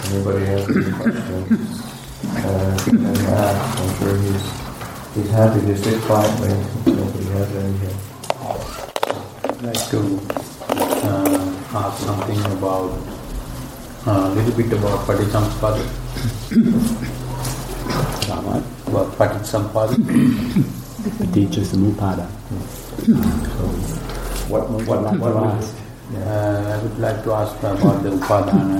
anybody has any questions, can ask. I'm sure he's happy to sit quietly if nobody has anything. I'd like to ask something about a little bit about Patisampada. About Patisampada. Paticcasamuppada. What I would like to ask about the Upadana.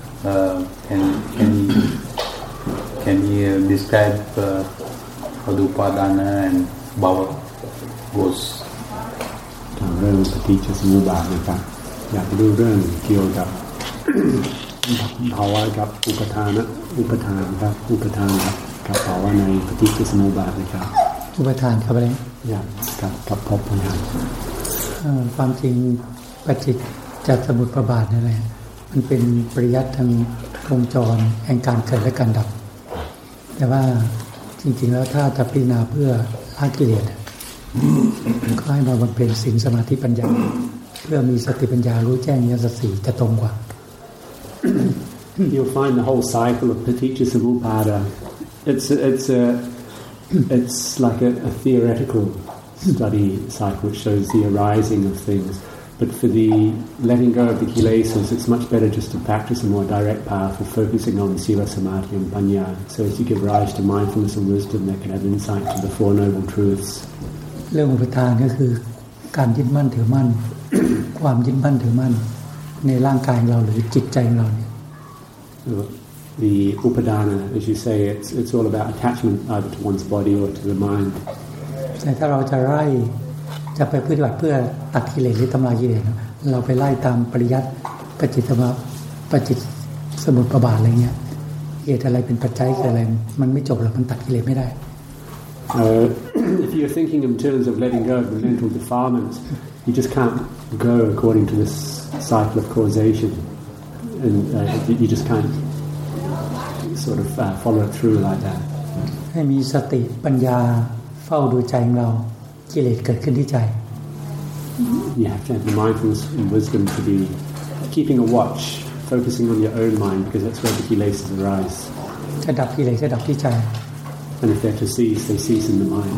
Can you describe how the Upadana and Bhava goes? เรื่องปฏิจจสมุปบาทนะครับอยากรู้เรื่องเกี่ยวกับภาวะกับอุปทานครับอุปทานกับภาวะในปฏิจจสมุปบาทนะครับอุปทานครับอะไรอยากกับภพนะครับความจริงปฏิจจสมุปบาทนั่นแหละมันเป็นปริยัติทางวงจรแห่งการเกิดและการดับแต่ว่าจริงๆแล้วถ้าจะพิจารณาเพื่อละกิเลสก็ให้มาบำเพ็ญศีลสมาธิปัญญาเพื่อมีสติปัญญารู้แจ้งญาณสัตสีจะตรงกว่า You'll find the whole cycle of Paticca Samuppada. It's like a theoretical study cycle which shows the arising of things. But for the letting go of the kilesas, it's much better just to practice a more direct path of focusing on sila, samadhi, and panya. So as you give rise to mindfulness and wisdom, they can have insight to the Four Noble Truths. เรื่องอุปทานก็คือการยึดมั่นถือมั่น ความยึดมั่นถือมั่นในร่างกายของเราหรือจิตใจของเราเนี่ย The upadana, as you say, it's all about attachment either to one's body or to the mind. แต่ถ้าเราจะไล่จะไปปฏิบัติเพื่อตัดกิเลสหรือทำลายกิเลสเราไปไล่ตามปริยัติปฏิจจสมุปบาทอะไรเงี้ยเหตุอะไรเป็นปัจจัยเกิดอะไรมันไม่จบหรอกมันตัดกิเลสไม่ได้ If you're thinking in terms of letting go of the mental defilements, you just can't go according to this cycle of causation, and you just can't sort of follow it through like that. ให้มีสติปัญญาเฝ้าดูใจของเรากิเลสเกิดขึ้นที่ใจ You have to have the mindfulness and wisdom to be keeping a watch, focusing on your own mind, because that's where the kilesas arise. จะดับกิเลสจะดับที่ใจ And if they're to cease, they cease in the mind.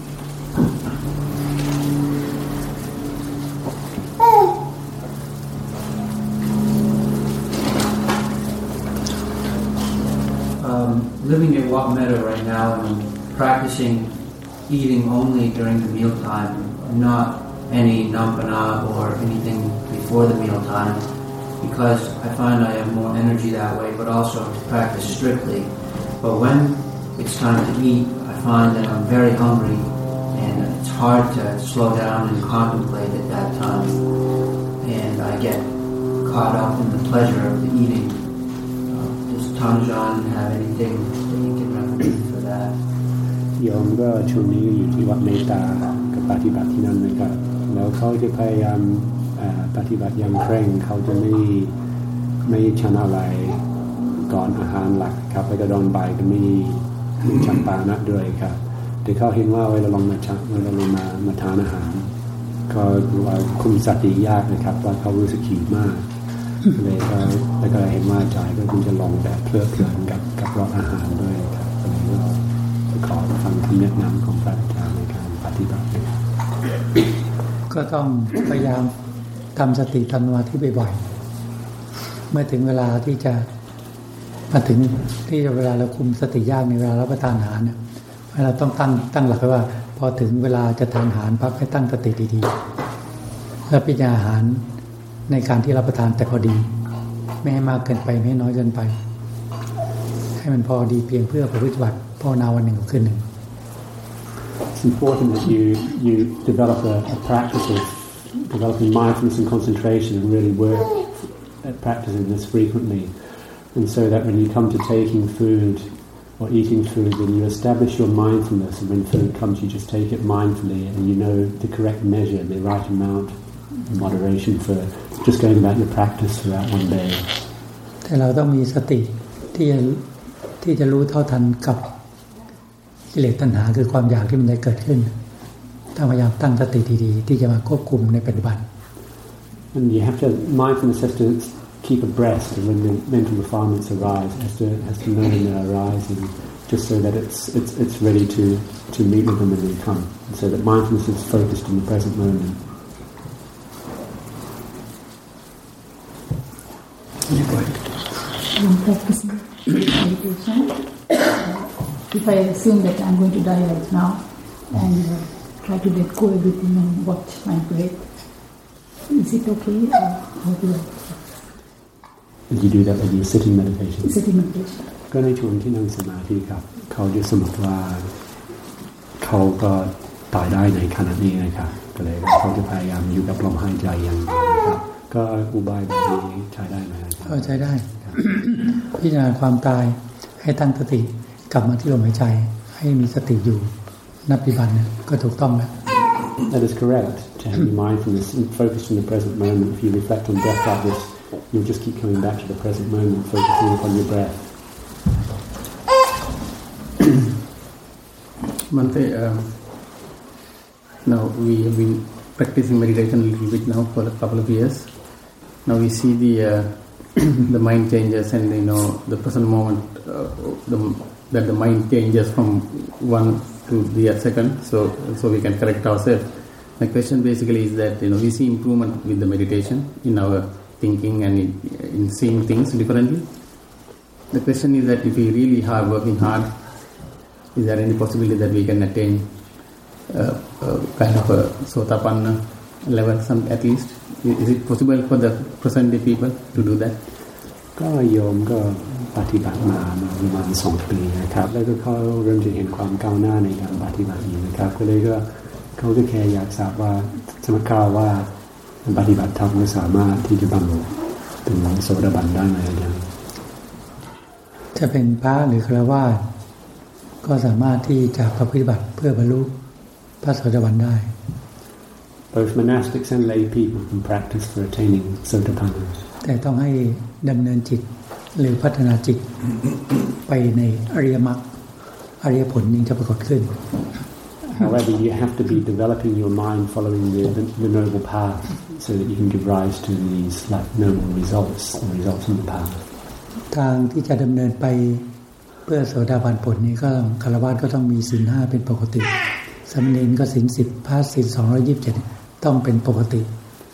Living at Wat Metta right now and practicing eating only during the mealtime, not any nampana or anything before the mealtime, because I find I have more energy that way, but also to practice strictly. But when it's time to eat, I find that I'm very hungry and it's hard to slow down and contemplate at that time. And I get caught up in the pleasure of the eating. Does Tanjan have anything that you can recommend for that? โยมก็ช่วงนี้อยู่ที่วัดเมตตากับปฏิบัติที่นั่นนะครับแล้วเขาจะพยายามปฏิบัติอย่างเคร่งเขาจะไม่ฉันอะไรก่อนอาหารหลักครับแล้วก็ตอนบ่ายก็ไม่ฉันปานะด้วยครับแต่เขาเห็นว่าเวลาลงมาทานอาหารก็ว่าคุมสติยากนะครับว่าเขารู้สึกหิวมากเลยก็แล้วก็เห็นว่าใจก็คงจะลงแบบเพลิดเพลินกับรสอาหารด้วยครับเลยก็ขอฟังคำแนะนำของพระอาจารย์ในการปฏิบัติก็ต้องพยายามทำสติทำสมาธิบ่อยๆเมื่อถึงเวลาที่จะมาถึงที่เวลาเราคุมสติยากในเวลารับประทานอาหารเนี่ยเราต้องตั้งหลักไว้ว่าพอถึงเวลาจะทานอาหารพักให้ตั้งสติดีๆแล้วพิจารณาอาหารในการที่รับประทานแต่พอดีไม่ให้มากเกินไปไม่ให้น้อยเกินไปให้มันพอดีเพียงเพื่อปฏิบัติภาวนาวันหนึ่งคืนหนึ่ง It's important that you develop a practice of developing mindfulness and concentration and really work at practicing this frequently, and so that when you come to taking food or eating food, then you establish your mindfulness, and when food comes you just take it mindfully and you know the correct measure, the right amount, moderation for just going about your practice throughout one day. แต่เราต้องมีสติที่จะรู้เท่าทันกับกิเลสตัณหาคือความอยากที่มันจะเกิดขึ้นต้องพยายามตั้งสติดีๆที่จะมาควบคุมในปัจจุบัน And you have to mindfulness has to keep abreast of when the mental defilements arise, has to know when they're arising, just so that it's ready to meet with them when they come, and so that mindfulness is focused in the present moment. When practicing meditation, if I assume that I'm going to die right now and try to let go everything and watch my breath, is it okay or how do I? And you do that when you're sitting meditation? Sitting meditation. ก็ในช่วงที่นั่งสมาธิครับเขาจะสมมติว่าเขาก็ตายได้ในขณะนี้นะครับก็เลยเขาจะพยายามอยู่กับลมหายใจอย่างเดียวนะครับก็อุบายแบบนี้ใช้ได้ไหมครับก็ใช้ได้ พิจารณาความตายให้ตั้งสติกลับมาที่ลมหายใจให้มีสติอยู่นับปัจจุบันเนี่ยก็ถูกต้องแล้ว That is correct. To have your mindfulness focused in the present moment. If you reflect on death like this, you'll just keep coming back to the present moment, focusing upon your breath. Mante, now we have been practicing meditation a little bit now for a couple of years. Now we see the mind changes, and the present moment that the mind changes from one to the second, so we can correct ourselves. My question basically is that we see improvement with the meditation in our thinking and in seeing things differently. The question is that if we really are working hard, is there any possibility that we can attain kind of a Sotapanna level, at least? Is it possible for the present day people to do that? ก็โยมก็ปฏิบัติมาประมาณ2 ปีนะครับแล้วก็เขาเริ่มจะเห็นความก้าวหน้าในการปฏิบัตินี้นะครับก็เลยก็เขาก็แค่อยากทราบว่าสมมติว่าปฏิบัติธรรมสามารถที่จะบรรลุถึงโสดาบันได้ไหมอาจารย์จะเป็นพระหรือฆราวาสก็สามารถที่จะปฏิบัติเพื่อบรรลุพระโสดาบันได้ Both monastics and lay people can practice for attaining Sotapanna. แต่ต้องให้ดำเนินจิตหรือพัฒนาจิตไปในอริยมรรคอริยผลยิ่งจะปรากฏขึ้น However, you have to be developing your mind following the noble path so that you can give rise to these noble results, the results in the path. ทางที่จะดำเนินไปเพื่อโสดาบันผลนี้ก็ฆราวาสก็ต้องมีศีล 5เป็นปกติสามเณรก็ศีล 10พระศีล 227ต้องเป็นปกติ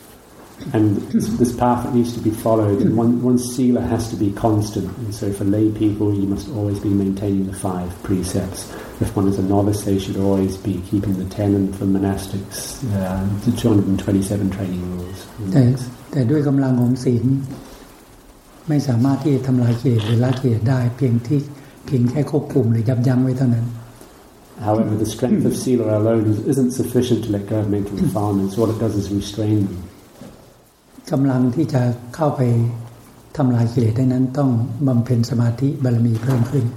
And this path that needs to be followed, and one sila has to be constant. And so for lay people, you must always be maintaining the 5 precepts. If one is a novice, they should always be keeping the 10, and for monastics, the 227 training rules. แต่ด้วยกำลังของศีลไม่สามารถที่จะทำลายกิเลสหรือละกิเลสได้เพียงแค่ควบคุมหรือยับยั้งไว้เท่านั้น However, the strength of sila alone isn't sufficient to let go of mental defilements. All it does is restrain them. กำลังที่จะเข้าไปทำลายกิเลสได้นั้นต้องบำเพ็ญสมาธิบารมีเพิ่มขึ้น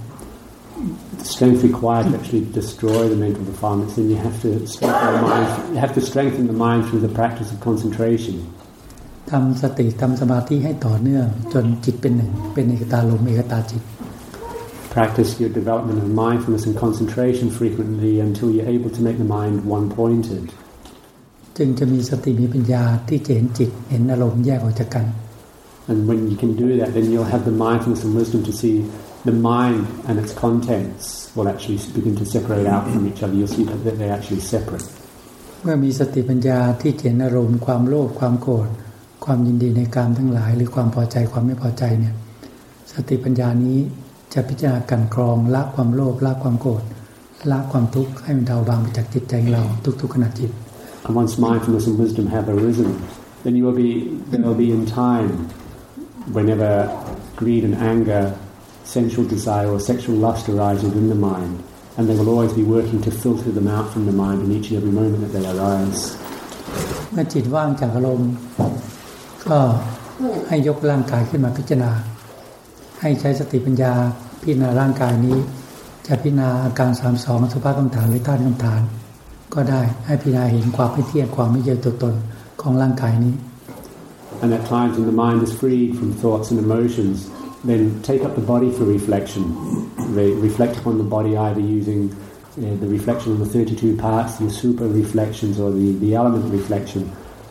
The strength required to actually destroy the mental defilements, then you have to strengthen the mind. You have to strengthen the mind through the practice of concentration. ทำสติทำสมาธิให้ต่อเนื่องจนจิตเป็นหนึ่งเป็นเอกตาลมเอกตาจิต Practice your development of mindfulness and concentration frequently until you're able to make the mind one-pointed. จึงจะมีสติมีปัญญาที่จะเห็นจิตเห็นอารมณ์แยกออกจากกัน And when you can do that, then you'll have the mindfulness and wisdom to see the mind and its contents will actually begin to separate out from each other. You'll see that they're actually separate. เมื่อมีสติปัญญาที่เห็นอารมณ์ความโลภความโกรธความยินดีในกามทั้งหลายหรือความพอใจความไม่พอใจเนี่ยสติปัญญานี้จะพิจารณากันกรองละความโลภละความโกรธละความทุกข์ให้มันเบาบางไปจากจิตใจของเราทุกๆขณะจิต And once mindfulness and wisdom have arisen, then there will be in time, whenever greed and anger, sensual desire or sexual lust arise within the mind, and they will always be working to filter them out from the mind in each and every moment that they arise. เมื่อจิตว่างจากอารมณ์ก็ให้ยกร่างกายขึ้นมาพิจารณาให้ใช้สติปัญญาพิจารณาร่างกายนี้จะพิจารณาอาการ32สุภาพกรรมฐานหรือธาตุกรรมฐานก็ได้ให้พิจารณาเห็นความไม่เที่ยงความไม่ใช่ตัวตนของร่างกายนี้ And at times when the mind is freed from thoughts and emotions, then take up the body for reflection. Reflect upon the body either using the reflection on the 32 parts, the super reflections or the element reflection.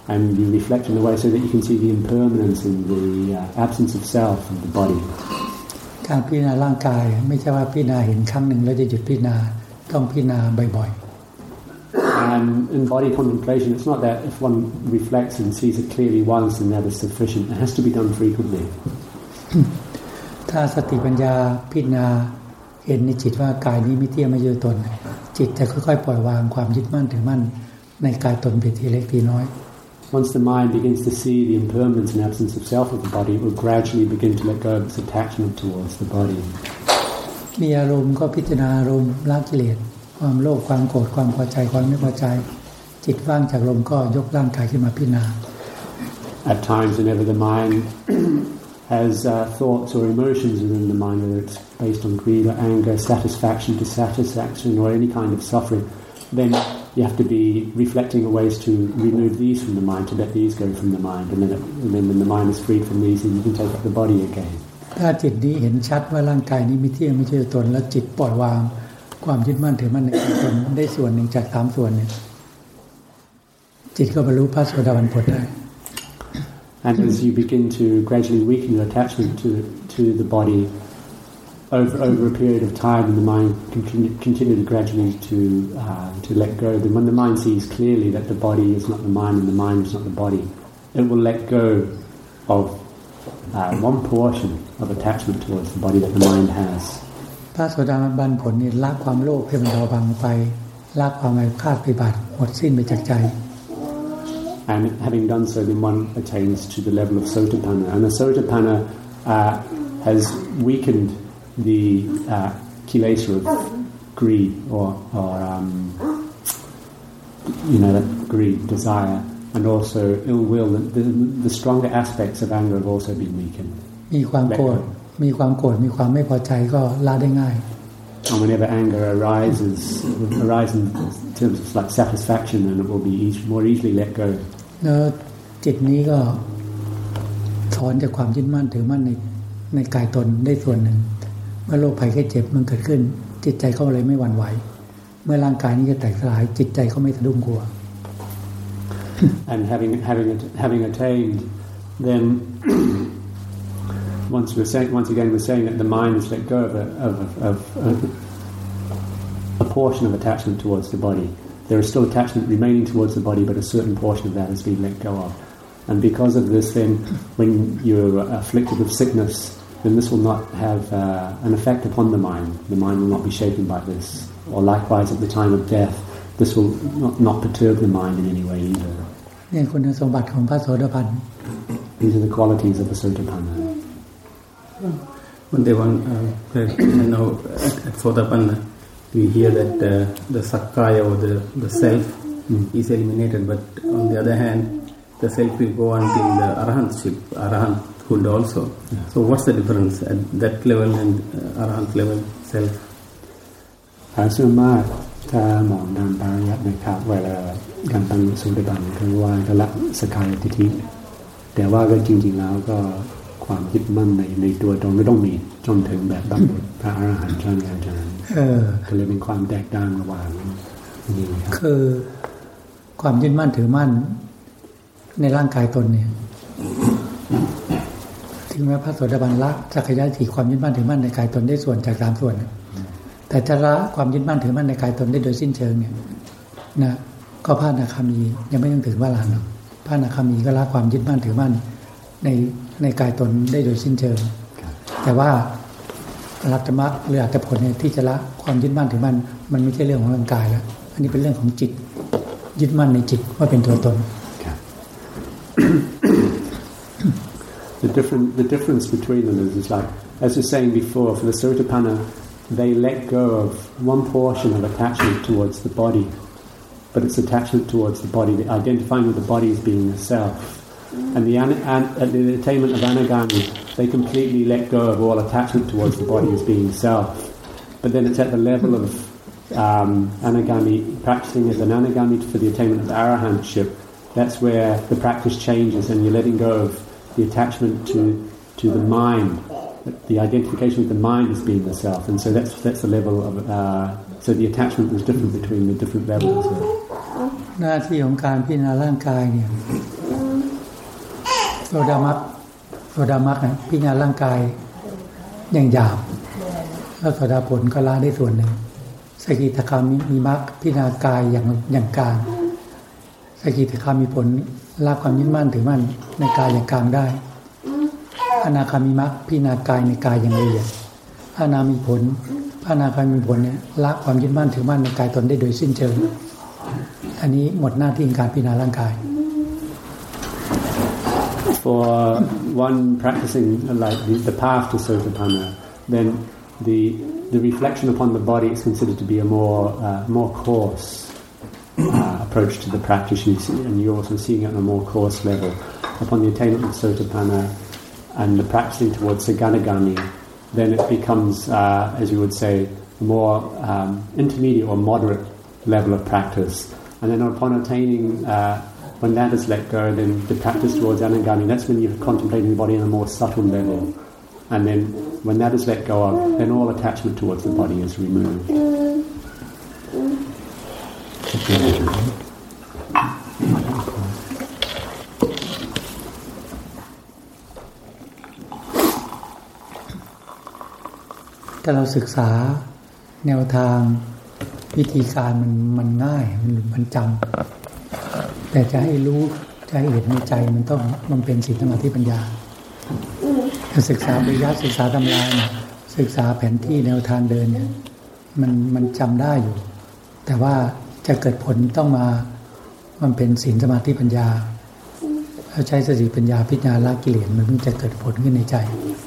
and you reflect in a way so that you can see the impermanence and the absence of self of the body. การพิจารณาร่างกายไม่ใช่ว่าพิจารณาเห็นครั้งหนึ่งแล้วจะหยุดพิจารณาต้องพิจารณาบ่อยๆ In body contemplation, it's not that if one reflects and sees it clearly once and that is sufficient. It has to be done frequently. ถ้าสติปัญญาพิจารณาเห็นในจิตว่ากายนี้ไม่เที่ยงไม่ใช่ตนจิตจะค่อยๆปล่อยวางความยึดมั่นถือมั่นในกายตนเป็นทีเล็กทีน้อย Once the mind begins to see the impermanence and absence of self of the body, it will gradually begin to let go of its attachment towards the body. มีอารมณ์ก็พิจารณาอารมณ์ละกิเลสความโลภความโกรธความพอใจความไม่พอใจจิตว่างจากลมก็ยกร่างกายขึ้นมาพิจารณา At times, whenever the mind has thoughts or emotions within the mind, whether it's based on greed or anger, satisfaction, dissatisfaction, or any kind of suffering, then you have to be reflecting on ways to remove these from the mind, to let these go from the mind, and then when the mind is freed from these, then you can take up the body again. ถ้าจิตนี้เห็นชัดว่าร่างกายนี้ไม่เที่ยงไม่ใช่ตนแล้วจิตปล่อยวางความยึดมั่นถือมั่นในตนได้ส่วนหนึ่งจาก3ส่วนเนี่ยจิตก็บรรลุพระโสดาบันผลได้ And as you begin to gradually weaken your attachment to the body over a period of time, and the mind continue to gradually to let go. Then when the mind sees clearly that the body is not the mind and the mind is not the body, it will let go of one portion of attachment towards the body that the mind has. พระโสดาบันผลนี่ละความโลภให้มันเบาบางไปละความอาฆาตพยาบาทหมดสิ้นไปจากใจ And having done so, then one attains to the level of Sotapanna. And the Sotapanna has weakened the kilesa of greed or that greed, desire, and also ill will. The stronger aspects of anger have also been weakened. มีความโกรธมีความไม่พอใจก็ละได้ง่าย And whenever anger arises in terms of like satisfaction, then it will be more easily let go. แล้วจิตนี้ก็ถอนจากความยึดมั่นถือมั่นในกายตนได้ส่วนหนึ่งเมื่อโรคภัยไข้เจ็บมันเกิดขึ้นจิตใจเขาเลยไม่หวั่นไหวเมื่อร่างกายนี้จะแตกสลายจิตใจเขาไม่สะดุ้งกลัว And having attained, then once again we're saying that the mind has let go of a portion of attachment towards the body. There is still attachment remaining towards the body, but a certain portion of that has been let go of. And because of this, then when you're afflicted with sickness, then this will not have an effect upon the mind. The mind will not be shaken by this. Or likewise, at the time of death, this will not perturb the mind in any way either. นี่คุณสมบัติของพระโสดาบัน These are the qualities of the Sotapanna. One day, at Sotapanna, we hear that the Sakkaya or the self is eliminated, but on the other hand, the self will go until the arahanthood also. Yeah. So what's the difference at that level and arahant level self? ส่วนมากถ้ามองตามปริยัตินะครับเวลาการบรรลุโสดาบันคือว่าก็ละสักกายทิฏฐิแต่ว่าก็จริงๆแล้วก็ความยึดมั่นในตัวตนก็ต้องมีจนถึงแบบบรรลุพระอรหันต์ชั้นอาจารย์ก็เลยเป็นความแตกต่างระหว่างนี้ครับคือความยึดมั่นถือมั่นในร่างกายตนเนี่ยถึงแม้พระโสดาบันละสักกายทิฏฐิความยึดมั่นถือมั่นในกายตนได้ส่วนจาก3ส่วนแต่จะละความยึดมั่นถือมั่นในกายตนได้โดยสิ้นเชิงเนี่ยนะก็พระอนาคามียังไม่ต้องถึงว่าหลานหรอกพระอนาคามีก็ละความยึดมั่นถือมั่นในกายตนได้โดยสิ้นเชิงแต่ว่าอรหัตมรรคหรืออรหัตผลเนี่ยที่จะละความยึดมั่นถือมั่นมันไม่ใช่เรื่องของร่างกายแล้วอันนี้เป็นเรื่องของจิตยึดมั่นในจิตว่าเป็นตัวตน The difference between them is like, as we were saying before, for the Sotapanna, they let go of one portion of attachment towards the body, but it's attachment towards the body, identifying with the body as being the self. And at the attainment of Anagami, they completely let go of all attachment towards the body as being self. But then it's at the level of Anagami, practicing as an Anagami for the attainment of Arahantship, that's where the practice changes and you're letting go of the attachment to the mind, the identification with the mind as being the self. And so that's the level of, so the attachment is different between the different levels. หน้าที่ของการพิจารณาร่างกายเนี่ยโซดามักนะพิจารณาร่างกายอย่างหยาบแล้วโสดาผลก็ละได้ส่วนหนึ่งสกิทาคามีมักพิจารณากายอย่างกลางสกิทาคามีผลละความยึดมั่นถือมั่นในกายอย่างกลางได้อนาคามีมักพิจารณากายในกายอย่างละเอียดอนามีผลอนาคามีผลเนี่ยละความยึดมั่นถือมั่นในกายตนได้โดยสิ้นเชิงอันนี้หมดหน้าที่การพิจารณาร่างกาย For one practicing like the path to Sotapanna, then the reflection upon the body is considered to be a more coarse approach to the practice, and you're also seeing it on a more coarse level. Upon the attainment of Sotapanna and the practicing towards Saganagami, then it becomes, as you would say, a more intermediate or moderate level of practice. And then upon attaining, when that is let go, then the practice towards Anagami, that's when you're contemplating the body on a more subtle level. And then when that is let go of, then all attachment towards the body is removed. ถ้าเราศึกษาแนวทางวิธีการมันง่ายมันจำแต่จะให้รู้จะให้เห็นในใจมันเป็นศีลสมาธิปัญญาศึกษาปริยัติศึกษาตำราศึกษาแผนที่แนวทางเดินเนี่ยมันจำได้อยู่แต่ว่าจะเกิดผลต้องมามันเป็นศีลสมาธิปัญญาแล้วใช้สติปัญญาพิจารณาละกิเลสมันถึงจะเกิดผลขึ้นในใจ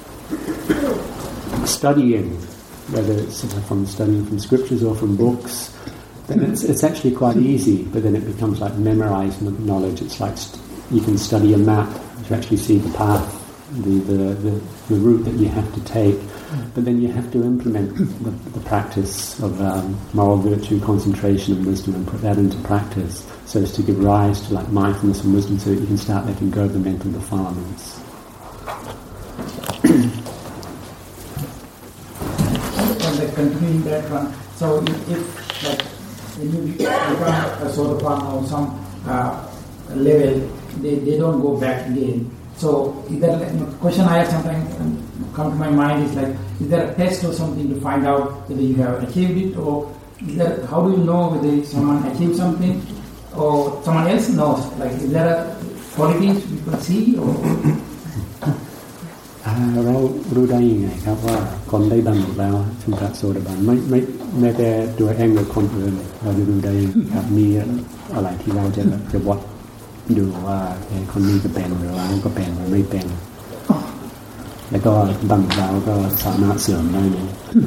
Studying, whether it's from studying from scriptures or from books, then it's actually quite easy, but then it becomes like memorized knowledge. It's like you can study a map to actually see the path, the route that you have to take, but then you have to implement the practice of moral virtue, concentration and wisdom and put that into practice so as to give rise to like mindfulness and wisdom so that you can start letting go of the mental defilements. Continuing that one, so if like when you become a Sotapanna or some level, they don't go back again. So is there, the question I have sometimes come to my mind is like, is there a test or something to find out whether you have achieved it, or is there, how do you know whether someone achieved something or someone else knows? Like, is there a qualities we can see or? เรารู้ได้ยังไงครับว่าคนได้บรรลุแล้วถึงพระโสดาบันไม่แม้แต่ตัวเองหรือคนอื่นเราจะรู้ได้ครับมีอะไรที่เราจะวัดดูว่าคนนี้จะเป็นหรือว่าก็เป็นหรือไม่เป็นแล้วก็บรรลุแล้วก็สามารถเสื่อมได้ไหม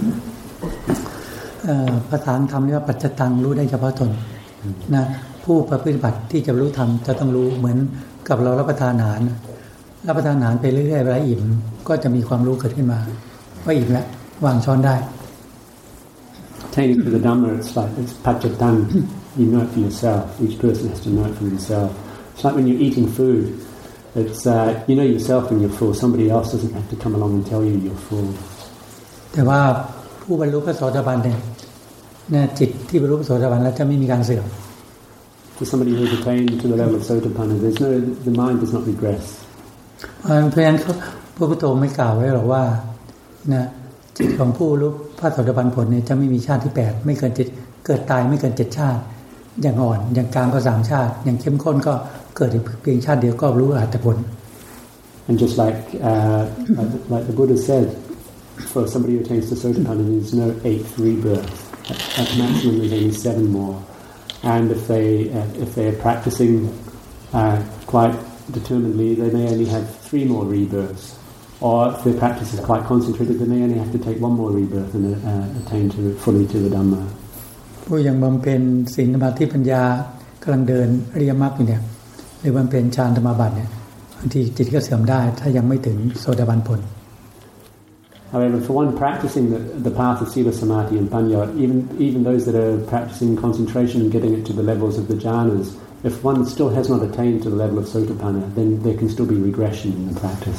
ภาษาธรรมเรียกว่าปัจจตังรู้ได้เฉพาะตนนะผู้ปฏิบัติที่จะรู้ธรรมจะต้องรู้เหมือนกับเรารับประทานอาหารไปเรื่อยๆเวลาอิ่มก็จะมีความรู้เกิดขึ้นมาว่าอิ่มแล้ววางช้อนได้ Attaining to the Dhamma, it's like it's pachattan. You know it for yourself. Each person has to know it for himself. It's like when you're eating food. It's you know yourself when you're full. Somebody else doesn't have to come along and tell you you're full. แต่ว่าผู้บรรลุพระโสดาบันเนี่ยจิตที่บรรลุพระโสดาบันแล้วจะไม่มีการเสื่อม For somebody who's attained to the level of Sotapanna, the mind does not regress. เพราะฉะนั้นพระพุทธองค์ไม่กล่าวไว้หรอกว่านะจิตของผู้รู้พระโสดาบันผลเนี่ยจะไม่มีชาติที่8ไม่เกิน7เกิดตายไม่เกิน7ชาติอย่างอ่อนอย่างกลางก็3ชาติอย่างเข้มข้นก็เกิดเพียงชาติเดียวก็รู้อรหัตผล And just like the Buddha said, for somebody who attains to Sotapanna, there's no 8th rebirth. At maximum, there's only 7 more. And if they're practicing quite determinedly, they may only have 3 more rebirths. Or if their practice is quite concentrated, they may only have to take 1 more rebirth and attain fully to the Dhamma. ผู้ยังบำเพ็ญศีลสมาธิปัญญากำลังเดินอริยมรรคอยู่เนี่ยหรือบำเพ็ญฌานธรรมบัติเนี่ยบางทีจิตก็เสื่อมได้ถ้ายังไม่ถึงโสดาบันผล However, for one practicing the path of Sila, Samadhi and Panya, even those that are practicing concentration and getting it to the levels of the jhanas, if one still has not attained to the level of Sotapanna, then there can still be regression in the practice.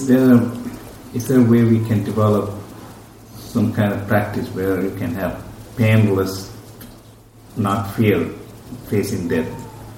Is there a way we can develop some kind of practice where you can have painless, not fear facing death.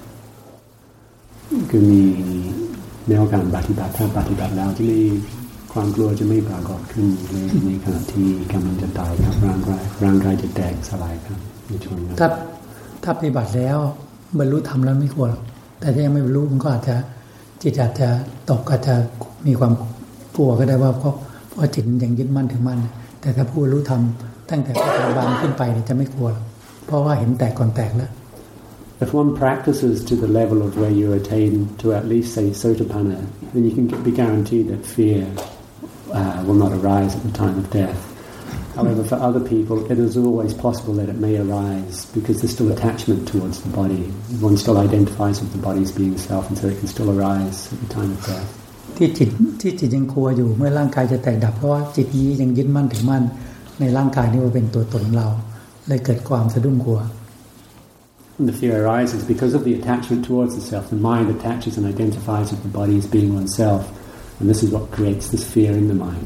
คือมีแนวการปฏิบัติถ้าปฏิบัติแล้วจะไม่ความกลัวจะไม่ปรากฏขึ้นในขณะที่กำลังจะตายครับร่างกายจะแตกสลายครับในช่วงนั้นถ้าปฏิบัติแล้วบรรลุธรรมแล้วไม่กลัวหรอกแต่ถ้ายังไม่บรรลุมันก็อาจจะจิตอาจจะตกอาจจะมีความกลัวก็ได้ว่าเพราะจิตยังยึดมั่นถึงมั่นแต่ถ้าผู้รู้ธรรมตั้งแต่ปฏิบัติขึ้นไปเนี่ยจะไม่กลัวหรอกเพราะว่าเห็นแตกก่อนแตกแล้ว If one practices to the level of where you attain to at least say Sotapanna, then you can be guaranteed that fear will not arise at the time of death. However, for other people, it is always possible that it may arise because there's still attachment towards the body. One still identifies with the body as being self, and so it can still arise at the time of death. ที่จิตยังกลัวอยู่เมื่อร่างกายจะแตกดับเพราะว่าจิตนี้ยังยึดมั่นถือมั่นในร่างกายนี้ว่าเป็นตัวตนเราเลยเกิดความสะดุ้งกลัว And the fear arises because of the attachment towards the self. The mind attaches and identifies with the body as being oneself, and this is what creates this fear in the mind.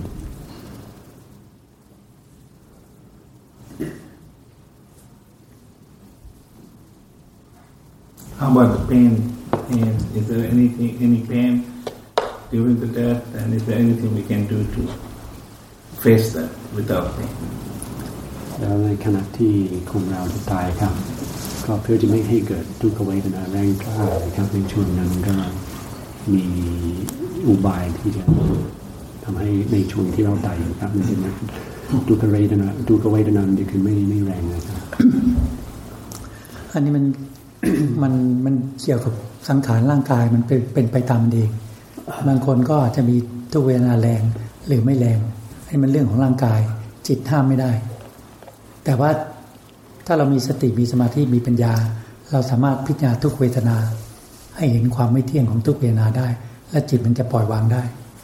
How about the pain? Is there any pain during the death, and is there anything we can do to face that without pain? แล้วในขณะที่คนเราจะตายครับก็เพื่อจะไม่ให้เกิดทุกขเวทนาแรงกล้านะครับในช่วงนั้นก็มีอุบายที่จะทำให้ในช่วงที่เราตายครับมันจะทุกขเวทนามันจะขึ้นไม่แรงนะครับอันนี้มันเกี่ยวกับสังขารร่างกายมันเป็นไปตามเองบางคนก็อาจจะมีทุกเวทนาแรงหรือไม่แรงให้มันเรื่องของร่างกายจิตห้ามไม่ได้แต่ว่าถ้าเรามีสติมีสมาธิมีปัญญาเราสามารถพิจารณาทุกเวทนาให้เห็นความไม่เที่ยงของทุกเวทนาได้และจิตมันจะปล่อยวางได้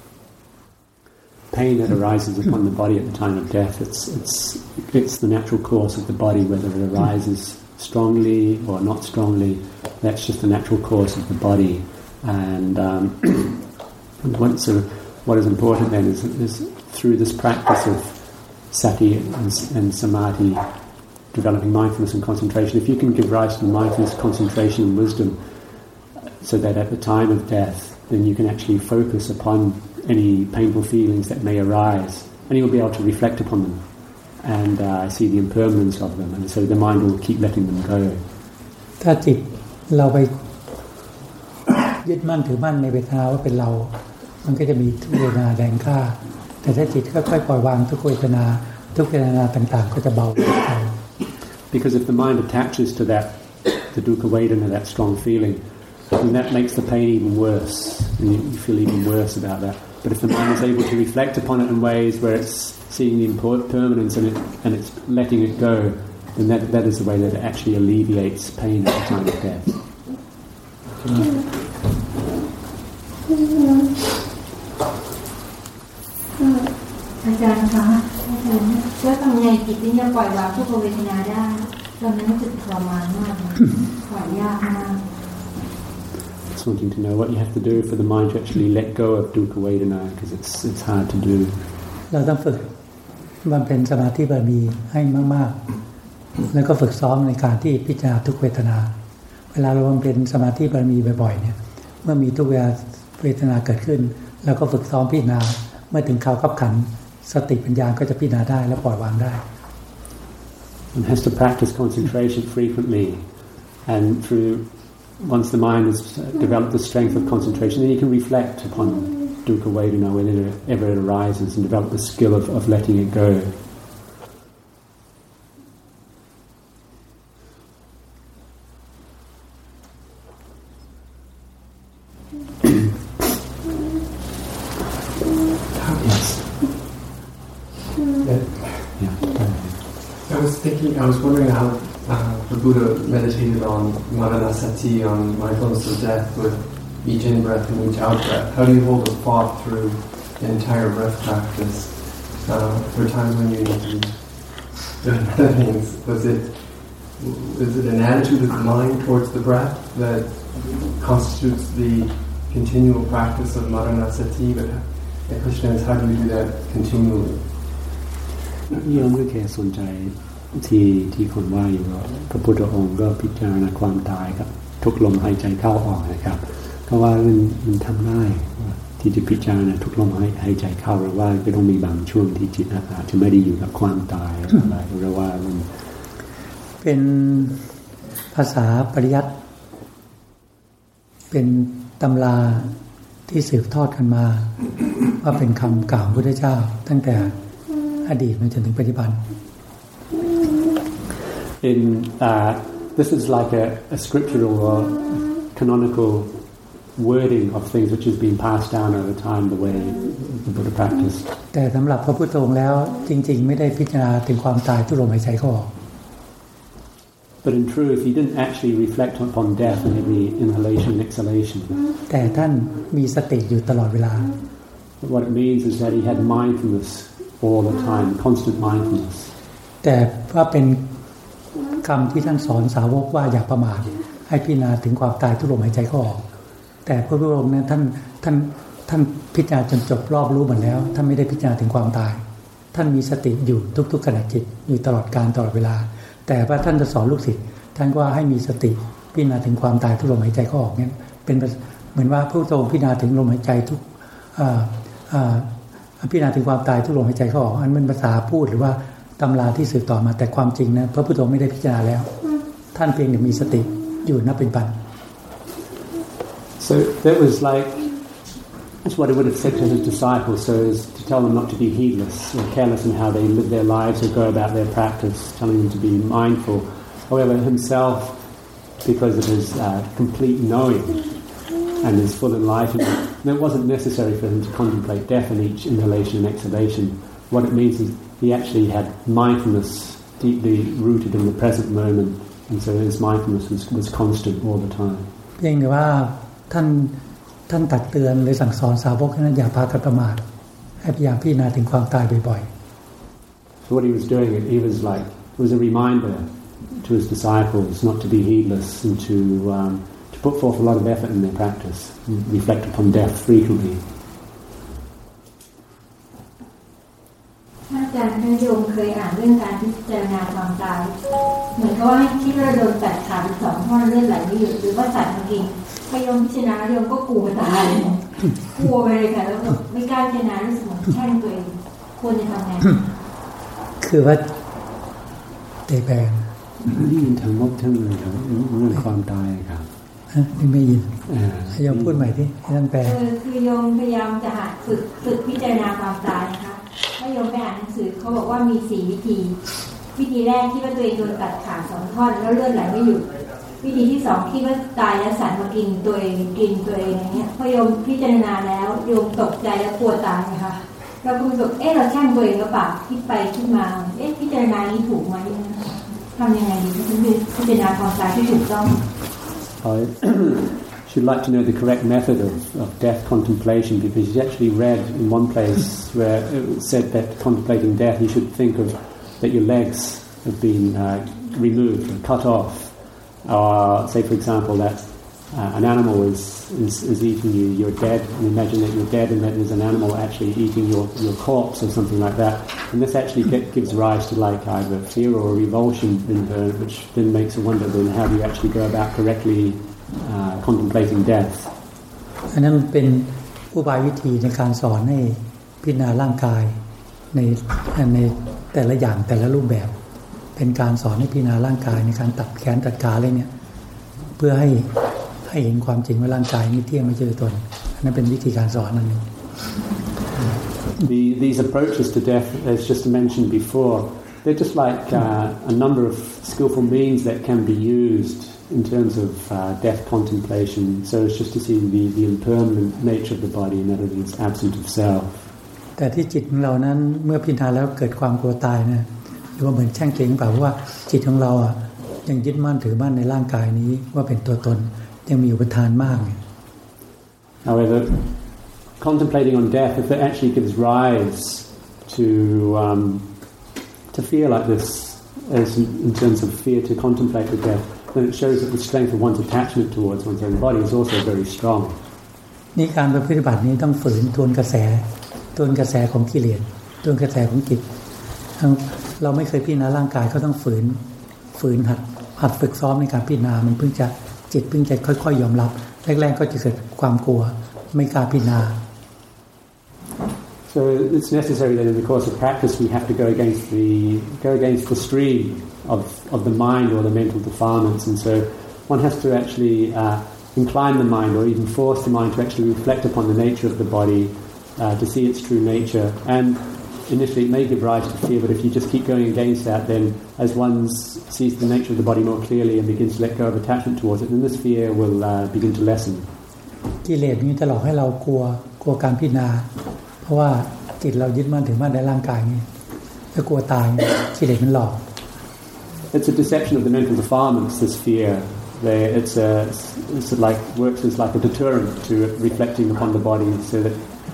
Pain that arises upon the body at the time of death, it's the natural course of the body, whether it arises strongly or not strongly. That's just the natural course of the body, and what is important then is through this practice of sati and samadhi.Developing mindfulness and concentration. If you can give rise to mindfulness, concentration and wisdom so that at the time of death then you can actually focus upon any painful feelings that may arise and you'll be able to reflect upon them and see the impermanence of them and so the mind will keep letting them go. ถ้าจิตเราไปยึดมั่นถือมั่นในเวทนาว่าเป็นเรามันก็จะมีทุกเวทนาแรงกล้าแต่ถ้าจิตค่อยๆปล่อยวางทุกเวทนาต่างๆก็จะเบาลง Because if the mind attaches to that, the dukkha vedana, that strong feeling, then that makes the pain even worse, and you feel even worse about that. But if the mind is able to reflect upon it in ways where it's seeing the impermanence and it's letting it go, then that is the way that it actually alleviates pain at the time of death. อาจารย์คะแล้วทำไงจิตถึงจะปล่อยวางทุกเวทนาได้ตอนนั้นรู้สึกทรมานมากปล่อยยากมาก Just wanting to know what you have to do for the mind to actually let go of dukkha vedana because it's hard to do. เราต้องฝึกบำเพ็ญสมาธิบารมีให้มากๆแล้วก็ฝึกซ้อมในการที่พิจารณาทุกเวทนาเวลาเราบำเพ็ญสมาธิบารมีบ่อยๆเนี่ยเมื่อมีทุกเวทนาเกิดขึ้นแล้วก็ฝึกซ้อมพิจารณาเมื่อถึงคราวคับขันสติปัญญาก็จะพิจารณาได้และปล่อยวางได้ One has to practice concentration frequently, and once the mind has developed the strength of concentration, then you can reflect upon dukkha vedana whenever it arises and develop the skill of letting it go. I was wondering how the Buddha meditated on Maranasati, on mindfulness of death with each in-breath and each out-breath. How do you hold a thought through the entire breath practice? There are times when you need to do other things. Is it an attitude of the mind towards the breath that constitutes the continual practice of Maranasati? But the question is, how do you do that continually? โยมก็แค่สนใจที่คนว่าอยู่ว่าพระพุทธองค์ก็พิจารณาความตายกับทุกลมหายใจเข้าออกนะครับก็ว่ามันทำได้ที่จะพิจารณาทุกลมหายใจเข้าหรือว่าก็ต้องมีบางช่วงที่จิตอาจจะไม่ได้อยู่กับความตายอะไรหรือว่ามันเป็นภาษาปริยัติเป็นตำราที่สืบทอดกันมาว่าเป็นคำกล่าวพระพุทธเจ้าตั้งแต่อดีตมาจนถึงปัจจุบัน This is like a scriptural or canonical wording of things which has been passed down over time the way the Buddha practiced แต่สำหรับพระพุทธองค์แล้วจริงๆไม่ได้พิจารณาถึงความตายทุกลมหายใจเข้าออก But in truth, he didn't actually reflect upon death in every inhalation and exhalation. แต่ท่านมีสติอยู่ตลอดเวลา But what it means is that he had mindfulness all the time, constant mindfulness. แต่ว่าเป็นคำที่ท่านสอนสาวกว่าอย่าประมาทให้พิจารณาถึงความตายทุกลมหายใจเข้าออกแต่พระพุทธองค์นั้นท่านพิจารณาจนจบรอบรู้หมดแล้วท่านไม่ได้พิจารณาถึงความตายท่านมีสติอยู่ทุกๆขณะจิตอยู่ตลอดการตลอดเวลาแต่ว่าท่านจะสอนลูกศิษย์ท่านก็ให้มีสติพิจารณาถึงความตายทุกลมหายใจเข้าออกเนี่ยเป็นเหมือนว่าพระพุทธองค์พิจารณาถึงลมหายใจทุกพิจารณาถึงความตายทุกลมหายใจเข้าออกอันเป็นภาษาพูดหรือว่าตำราที่สืบต่อมาแต่ความจริงนะพระพุทธองค์ไม่ได้พิจารณาแล้วท่านเพียงแต่มีสติอยู่นับเป็นปัน So that was like that's what he would have said to his disciples, so as to tell them not to be heedless or careless in how they live their lives or go about their practice, telling them to be mindful. However, himself, because of his complete knowing and his full enlightenment, it wasn't necessary for him to contemplate death in each inhalation and exhalation. What it means is he actually had mindfulness deeply rooted in the present moment, and so his mindfulness was constant all the time. เพียงแต่ว่าท่านตักเตือนหรือสั่งสอนสาวกนั้นอย่าพากันประมาทให้พยายามพิจารณาถึงความตายบ่อยๆ So what he was doing, it was a reminder to his disciples not to be heedless and to put forth a lot of effort in their practice, and reflect upon death frequently. อาจารย์ท่านโยมเคยอ่านเรื่องการพิจารณาความตายเหมือนกับว่าให้คิดว่าโดนตัดขาดสองท่อนเลือดไหลไม่หยุดหรือว่าสัตว์มากินพอโยมพิจารณาโยมก็กลัวตายกลัวไปเลยค่ะแล้วไม่กล้าพิจารณารู้สึกเหมือนแช่งตัวเองควรจะทำไงคือว่าเตะแบงนี่ยินทั้งหมดทั้งเลยครับเรื่องความตายครับไม่ยินโยมพูดใหม่ที่ท่านแปลคือโยมพยายามจะหาฝึกพิจารณาความตายนะคะถ้าโยมไปอ่านหนังสือเขาบอกว่ามี4วิธีแรกที่ว่าตัวเองโดนตัดขาด2ท่อนแล้วเลือดไหลไม่หยุดวิธีที่2ที่ว่าตายแล้วสัตว์มากินตัวเองอย่างเงี้ยพอโยมพิจารณาแล้วโยมตกใจแล้วกลัวตายนะคะเราก็รู้สึกเราช่างตัวเองหรือเปล่าคิดไปคิดมาพิจารณานี้ถูกไหมทำยังไงดีถึงพิจารณาความตายที่ถูกต้อง I should like to know the correct method of death contemplation because he actually read in one place where it said that contemplating death you should think of that your legs have been removed and cut off. Say for example that an animal is eating you, you're dead, and imagine that you're dead and that there's an animal actually eating your corpse or something like that. And this actually gives rise to like either fear or revulsion in her, which then makes her wonder then how do you actually go about correctly contemplating death. อันนั้นเป็นอุบายวิธีในการสอนให้พิจารณาร่างกายในแต่ละอย่างแต่ละรูปแบบเป็นการสอนให้พิจารณาร่างกายในการตัดแขนตัดขาอะไรเนี่ยเพื่อให้เห็นความจริงว่าร่างกายไม่เที่ยงไม่ใช่ตัวตนนั่นเป็นวิธีการสอนนั่นเอง These approaches to death, as just mentioned before, they're just like a number of skillful means that can be used in terms of death contemplation. So it's just to see the impermanent nature of the body and that it is absent of self. แต่ที่จิตของเรานั้นเมื่อพิจารณาแล้วเกิดความกลัวตายนะหรือว่าเหมือนแช่งตัวเองเปล่าว่าจิตของเราอ่ะยังยึดมั่นถือมั่นในร่างกายนี้ว่าเป็นตัวตนยังมีอุปทานมาก However, contemplating on death, if it actually gives rise to fear like this, as in terms of fear to contemplate the death, then it shows that the strength of one's attachment towards one's own body is also very strong. นี่การปฏิบัตินี้ต้องฝืนทวนกระแสของกิเลสทวนกระแสของจิตเราไม่เคยพิจารณาร่างกายก็ต้องฝืนหัดฝึกซ้อมในการพิจารณามันจิตเพิ่งจะค่อยๆยอมรับแรกๆก็จะเกิดความกลัวไม่กล้าพิจารณา So it's necessary that in the course of practice we have to go against the stream of the mind or the mental defilements, and so one has to actually incline the mind or even force the mind to actually reflect upon the nature of the body to see its true nature. And initially it may give rise to fear, but if you just keep going against that, then as one sees the nature of the body more clearly and begins to let go of attachment towards it, then this fear will begin to lessen. กิเลสนี้จะหลอกให้เรากลัวการพิจารณาเพราะว่าจิตเรายึดมั่นถือมั่นในร่างกายนี้ถ้ากลัวตายกิเลสมันหลอก It's a deception of the mental defilements, this fear. It's like works as like a deterrent to reflecting upon the body, so that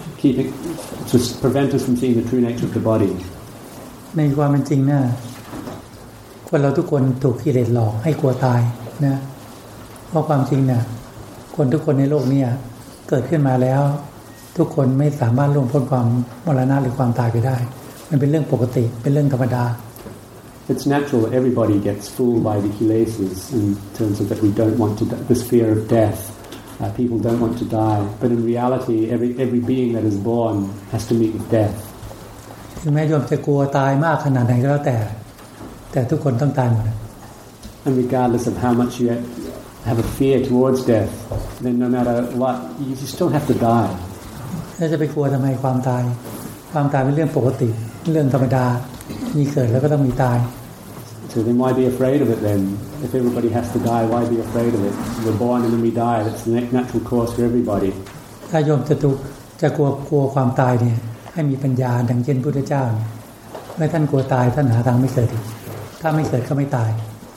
to prevent us from seeing the true nature of the body. ในความเป็นจริงนะคนเราทุกคนถูกกิเลสหลอกให้กลัวตายนะเพราะความจริงนะคนทุกคนในโลกนี้เกิดขึ้นมาแล้วทุกคนไม่สามารถล่วงพ้นความมรณะหรือความตายไปได้มันเป็นเรื่องปกติเป็นเรื่องธรรมดา It's natural that everybody gets fooled by the kilesas in terms of that we don't want to this fear of death. People don't want to die, but in reality, every being that is born has to meet with death. ถึงแม้โยมจะกลัวตายมากขนาดไหนก็แล้วแต่ทุกคนต้องตายหมด And regardless of how much you have a fear towards death, then no matter what, you still have to die. แล้วจะไปกลัวทำไมความตายเป็นเรื่องปกติเรื่องธรรมดามีเกิดแล้วก็ต้องมีตาย So then why be afraid of it then? If everybody has to die, why be afraid of it? We're born and then we die. That's the natural course for everybody. ถ้าโยมจะกลัวความตายเนี่ยให้มีปัญญาดังเช่นพุทธเจ้าเนี่ยเมื่อท่านกลัวตายท่านหาทางไม่เกิดอีกถ้าไม่เกิดก็ไม่ตาย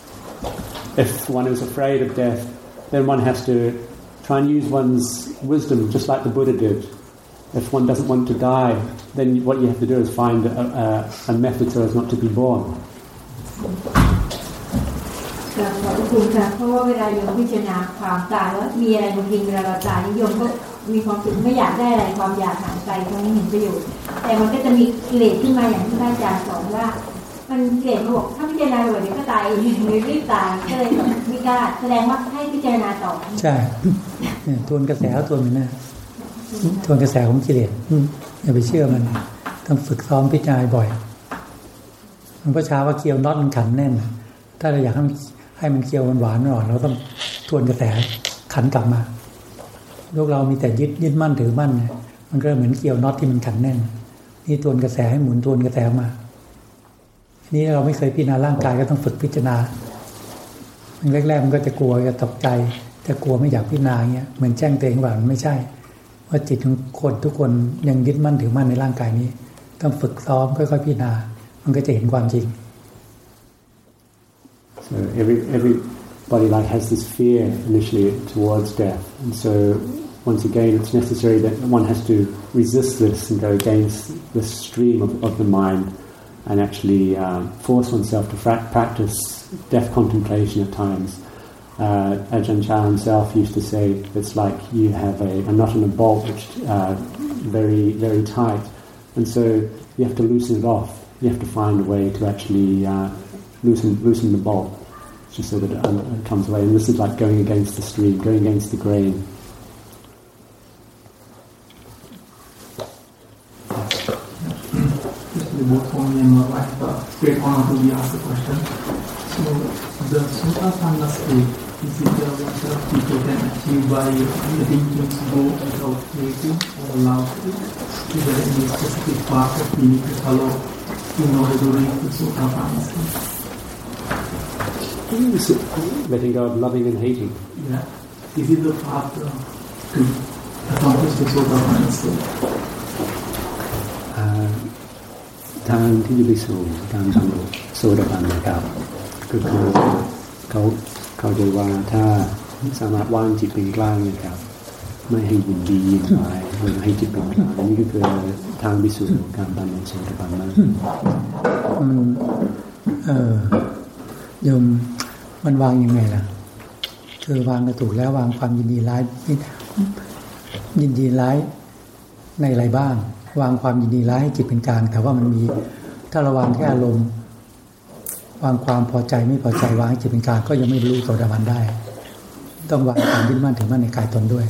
If one is afraid of death, then one has to try and use one's wisdom just like the Buddha did. If one doesn't want to die, then what you have to do is find a method so as not to be born. ขอบคุณค่ะเพราะว่าเวลาโยมพิจารณาความตายว่ามีอะไรบางทีเวลาเราตายโยมก็มีความสุขไม่อยากได้อะไรความอยากหายไปตรงนี้เห็นประโยชน์แต่มันก็จะมีกิเลสขึ้นมาอย่างที่ท่านอาจารย์สอนว่ามันกิเลสบอกถ้าพิจารณาบ่อยเดี๋ยวก็ตายเองเลยรีบตายก็เลยไม่กล้าแสดงว่าให้พิจารณาต่อใช่ทวนกระแสทวนมันนะทวนกระแสของกิเลสอย่าไปเชื่อมันต้องฝึกซ้อมพิจารณาบ่อยมันก็ช้าว่าเคี่ยวน็อตมันขันแน่นถ้าเราอยากให้มันเคี่ยวมันหวานหน่อยเราต้องทวนกระแสขันกลับมาลูกเรามีแต่ยึดมั่นถือมั่นเนี่ยมันก็เหมือนเคี่ยวน็อตที่มันขันแน่นนี่ทวนกระแสให้หมุนทวนกระแสมานี่เราไม่เคยพิจารณาร่างกายก็ต้องฝึกพิจารณามันแรกๆมันก็จะกลัวจะตกใจจะกลัวไม่อยากพิจารณาเงี้ยเหมือนแจ้งเตือนว่ามันไม่ใช่ว่าจิตของคนทุกคนยังยึดมั่นถือมั่นในร่างกายนี้ต้องฝึกซ้อมค่อยๆพิจารณามันก็จะเห็นความจริง So everybody has this fear initially towards death, and so once again it's necessary that one has to resist this and go against the stream of the mind and actually force oneself to practice death contemplation at times. Ajahn Chah himself used to say it's like you have a knot in a bolt which very, very tight, and so you have to loosen it off. You have to find a way to actually loosen the bolt just so that it comes away. And this is like going against the stream, going against the grain. Both for me and my wife, great honor to be asked the question. So, the Sotapanna state, is it what people can achieve by letting things go without waiting or allow it? Is there any specific path that we need to follow in order to reach the Sotapanna state? Letting go of loving and hating. Yeah. Is it the path to accomplish the Sotapanna state? ทางที่จะไปสู่การบรรลุโสดาบันนะครับก็คือเขาใจว่าถ้าสามารถวางจิตเป็นกลางนะครับไม่ให้ยินดียินร้ายไม่ให้จิตเป็นกลางนี่ก็คือทางไปสู่การบรรลุโสดาบันนั้นโยมมันวางยังไงล่ะคือวางก็ถูกแล้ววางความยินดีร้ายยินดีร้ายในอะไรบ้างวางความยินดีร้ายให้จิตเป็นกลางแต่ว่ามันมีถ้าระวังแค่อารมณ์วางความพอใจไม่พอใจวางให้จิตเป็นกลางก็ยังไม่บรรลุโสดาบันได้ต้องวางความยึดมั่นถือมั่นในกายตนด้วย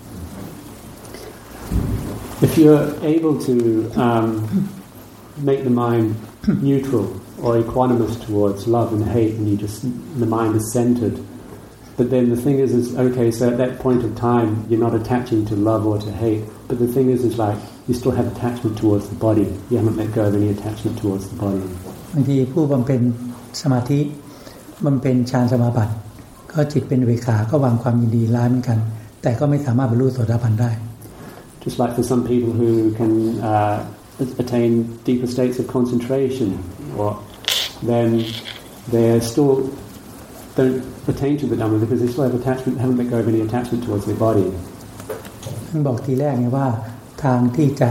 If you're able to make the mind neutral or equanimous towards love and hate, and the mind is centered, but then the thing is okay. So at that point of time, you're not attaching to love or to hate. But the thing is like you still have attachment towards the body. You haven't let go of any attachment towards the body. บางทีผู้บำเพ็ญสมาธิบำเพ็ญฌานสมาบัติก็จิตเป็นอุเบกขาก็วางความยินดีร้ายเหมือนกันแต่ก็ไม่สามารถบรรลุโสดาบันได้ Just like for some people who can attain deeper states of concentration, or then they still don't attain to the Dhamma because they still have attachment, haven't let go of any attachment towards their body. ท่านบอกทีแรกไงว่าทางที่จะ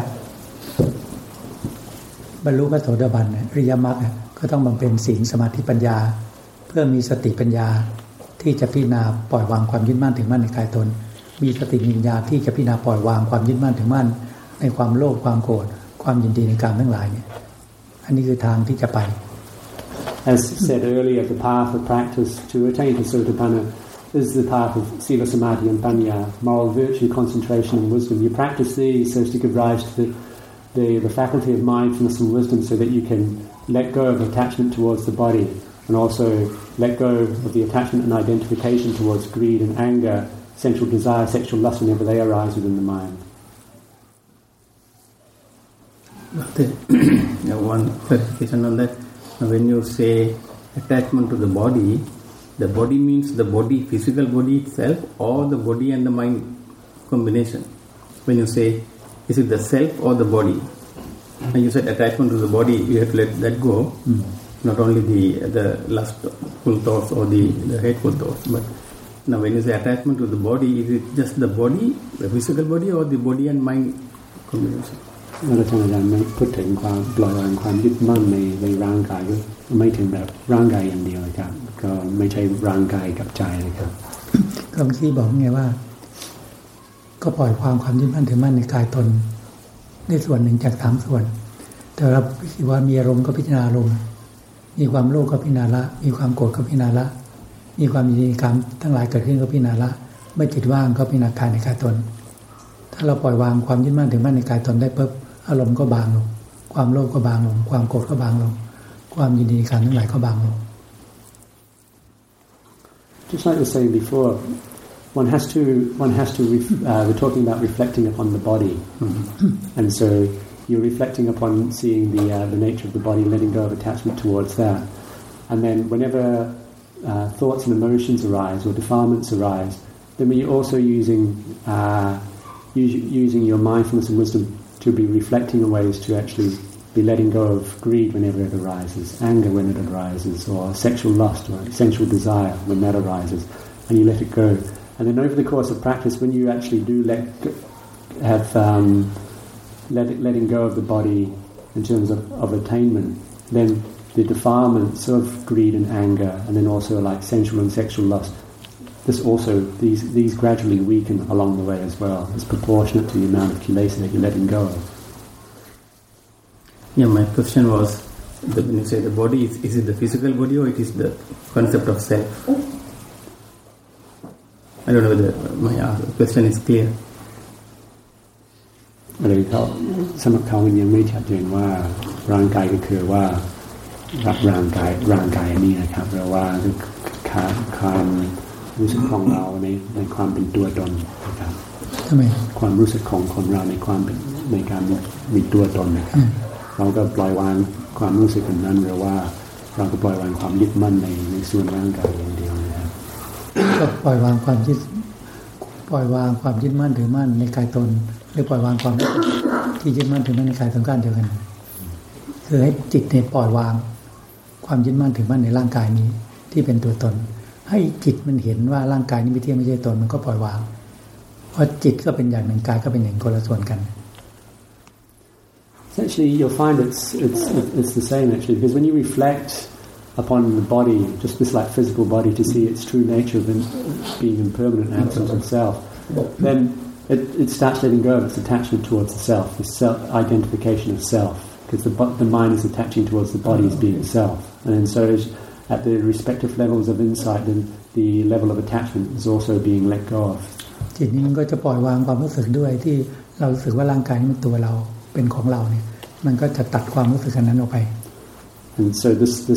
บรรลุพระโสดาบันอริยมรรคก็ต้องบำเพ็ญศีลสมาธิปัญญาเพื่อมีสติปัญญาที่จะพิจารณาปล่อยวางความยึดมั่นถือมั่นในกายตนมีสติปัญญาที่จะพิจารณาปล่อยวางความยึดมั่นถือมั่นในความโลภความโกรธความยินดีในกามทั้งหลายเนี่ยอันนี้คือทางที่จะไป As said earlier, the path of practice to attain to Sotapanna is the path of Sila, Samadhi and Panya, moral virtue, concentration and wisdom. You practice these so as to give rise to the faculty of mindfulness and wisdom so that you can let go of attachment towards the body and also let go of the attachment and identification towards greed and anger, sensual desire, sexual lust whenever they arise within the mind. One clarification on that. When you say attachment to the body means the body, physical body itself, or the body and the mind combination. When you say, is it the self or the body? And you said attachment to the body, you have to let that go. Not only the lustful thoughts or the hateful thoughts, but now when you say attachment to the body, is it just the body, the physical body, or the body and mind combination? แล้วท่านอาจารย์ไม่พูดถึงความปล่อยวางความยึดมั่นในร่างกายก็ไม่ถึงแบบร่างกายอย่างเดียวนะครับก็ไม่ใช่ร่างกายกับใจนะครับก็เมื่อกี้บอกไงว่าก็ปล่อยความยึดมั่นถือมั่นในกายตนได้ส่วนหนึ่งจาก3ส่วนแต่เราคิดว่ามีอารมณ์ก็พิจารณาอารมณ์มีความโลภก็พิจารณาละมีความโกรธก็พิจารณาละมีความยินดีกรรมทั้งหลายเกิดขึ้นก็พิจารณาละเมื่อจิตว่างก็พิจารณากายในกายตนถ้าเราปล่อยวางความยึดมั่นถือมั่นในกายตนได้ปุ๊บอารมณ์ก็บางลงความโลภก็บางลงความโกรธก็บางลงความยินดีกรรมทั้งหลายก็บางลง Just like I was saying before, one has to we're talking about reflecting upon the body, and so you're reflecting upon seeing the nature of the body, letting go of attachment towards that, and then whenever thoughts and emotions arise or defilements arise, then you're also using your mindfulness and wisdom to be reflecting on ways to actually be letting go of greed whenever it arises, anger when it arises, or sexual lust or sensual desire when that arises, and you let it go. And then over the course of practice, when you actually do letting go of the body in terms of attainment, then the defilements of greed and anger, and then also like sensual and sexual lust, these gradually weaken along the way as well. It's proportionate to the amount of kilesa that you're letting go of. Yeah, my question was, when you say the body, is it the physical body or it is the concept of self? I don't know whether my question is clear. อะไรเขาสำหรับเขายังไม่ชัดเจนว่าร่างกายก็คือว่าร่างกายนี้นะครับหรือว่าความรู้สึกของเราในความเป็นตัวตนนะครับทำไมความรู้สึกของคนเราในการมีตัวตนนะครับเราก็ปล่อยวางความรู้สึกนั้นหรือว่าเราก็ปล่อยวางความยึดมั่นในส่วนร่างกายอย่างเดียวนะครับก็ปล่อยวางความยึดมั่นถือมั่นในกายตนหรือปล่อยวางความที่ยึดมั่นถือมั่นในกายตนกันเดียวกันคือให้จิตเนี่ยปล่อยวางความยึดมั่นถือมั่นในร่างกายนี้ที่เป็นตัวตนให้จิตมันเห็นว่าร่างกายนี้ไม่เที่ยงไม่ใช่ตนมันก็ปล่อยวางเพราะจิตก็เป็นอย่างหนึ่งกายก็เป็นอย่างคนละส่วนกัน Actually, you'll find it's the same actually, because when you reflect upon the body, just this like physical body, to see its true nature of being impermanent and absent of self, then it starts letting go of its attachment towards the self, the self-identification of self, because the mind is attaching towards the body as being self, and then so at the respective levels of insight, then the level of attachment is also being let go of. จิตนี้มันก็จะปล่อยวางความรู้สึกด้วยที่เรารู้สึกว่าร่างกายนี้เป็นตัวเราเป็นของเราเนี่ยมันก็จะตัดความรู้สึกนั้นออกไป And so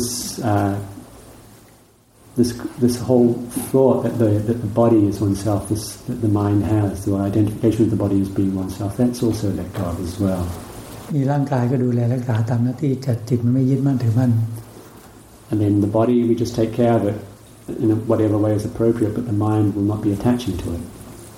this whole thought that the body is oneself, that the mind has, the identification with the body as being oneself, that's also let go of as well. มีร่างกายก็ดูแลรักษาตามหน้าที่จะจิตมันไม่ยึดมั่นถือมั่น And then the body, we just take care of it in whatever way is appropriate, but the mind will not be attaching to it.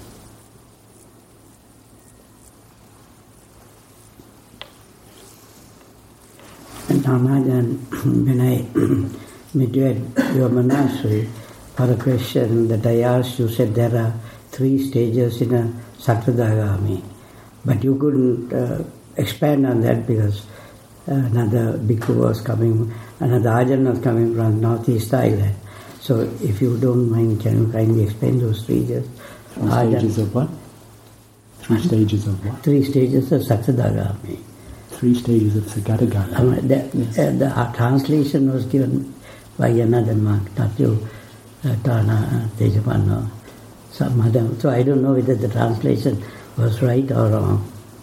And Mahajan, when I mediate your monastery, for a question that I asked, you said there are 3 stages in a Sakadagami. But you couldn't expand on that because another bhikkhu was coming, another Ajahn was coming from Northeast Thailand. So if you don't mind, can you kindly explain those stages? 3 stages of what? 3 stages of what? 3 stages of Sakadagami. 3 stages of Sakadagami. The translation was given by another monk, not you, Tana Tejapana, some other. So I don't know whether the translation was right or wrong.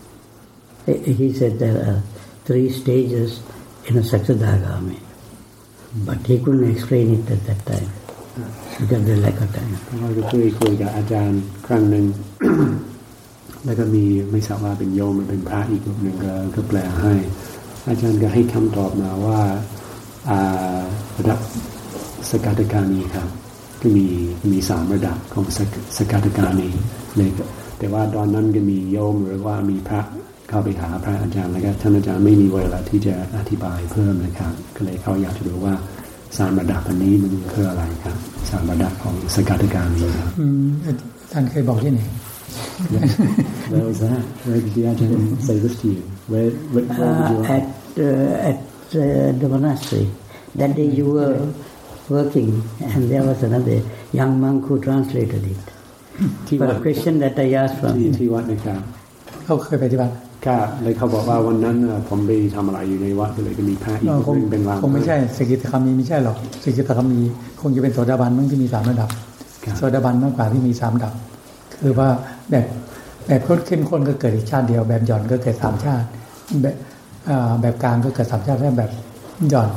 He said there are 3 stages in a Sakadagami. But he couldn't explain it at that time because they lack of time. เราก็คุยกับอาจารย์ครั้งหนึ่ง แล้วก็มีไม่ทราบว่าเป็นโยมหรือเป็นพระอีกรูปหนึ่งก็แปลให้อาจารย์ก็ให้คำตอบมาว่าระดับสกัดการณีครับก็มี3ระดับของสกัดการณีเลยแต่ว่าตอนนั้นก็มีโยมหรือว่ามีพระเข้าไปหาพระอาจารย์แล้วก็ท่านอาจารย์ไม่มีเวลาที่จะอธิบายเพิ่มนะครับก็เลยเขาอยากจะรู้ว่า3ระดับอันนี้มันคืออะไรครับ3ระดับของสกัดการณีครับท่านเคยบอกที่ไหน Where was that? Where did the Ajahn say this to you? Where did you at the monastery. That day you were working and there was another young monk who translated it. For a question that I asked from him. ที่วัดนะครับเขาเคยปฏิบัติก็เลยเขาบอกว่าวันนั้นผมไปทำอะไรอยู่ในวัดเลยก็มีพระอีกคนเป็นลางคงไม่ใช่สกิทาคามีไม่ใช่หรอกสกิทาคามีคงจะเป็นโสดาบันมั้งที่มี3ระดับโสดาบันมากกว่าที่มี3ระดับคือว่าแบบเข้มข้นก็เกิดอีกชาติเดียวแบบหย่อนก็เกิด3ชาติแบบกลางก็เกิด3ชาติแล้วแบบหย่อน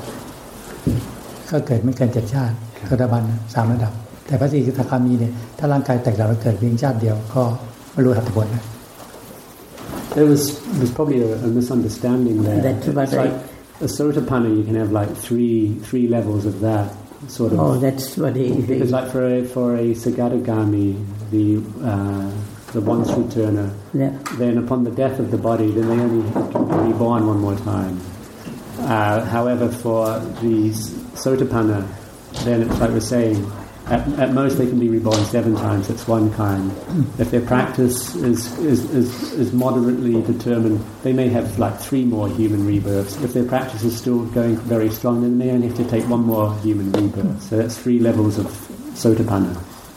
ก็เกิดไม่เกิน7ชาติโสดาบัน3ระดับแต่พระสกิทาคามีเนี่ยถ้าร่างกายแตกแล้วเกิดเพียงชาติเดียวก็บรรลุอรหัตผลนะ There was probably a misunderstanding there. It's like a Sotapanna, you can have like three levels of that sort of. Oh, that's what he. Because like for a Sagadagami, the one returner, then upon the death of the body, then they only can be reborn one more time. However, for the Sotapanna, then it's like we're saying. At most, they can be reborn 7 times. That's one kind. If their practice is moderately determined, they may have like 3 more human rebirths. If their practice is still going very strong, then they only have to take 1 more human rebirth. So that's 3 levels of Sotapanna.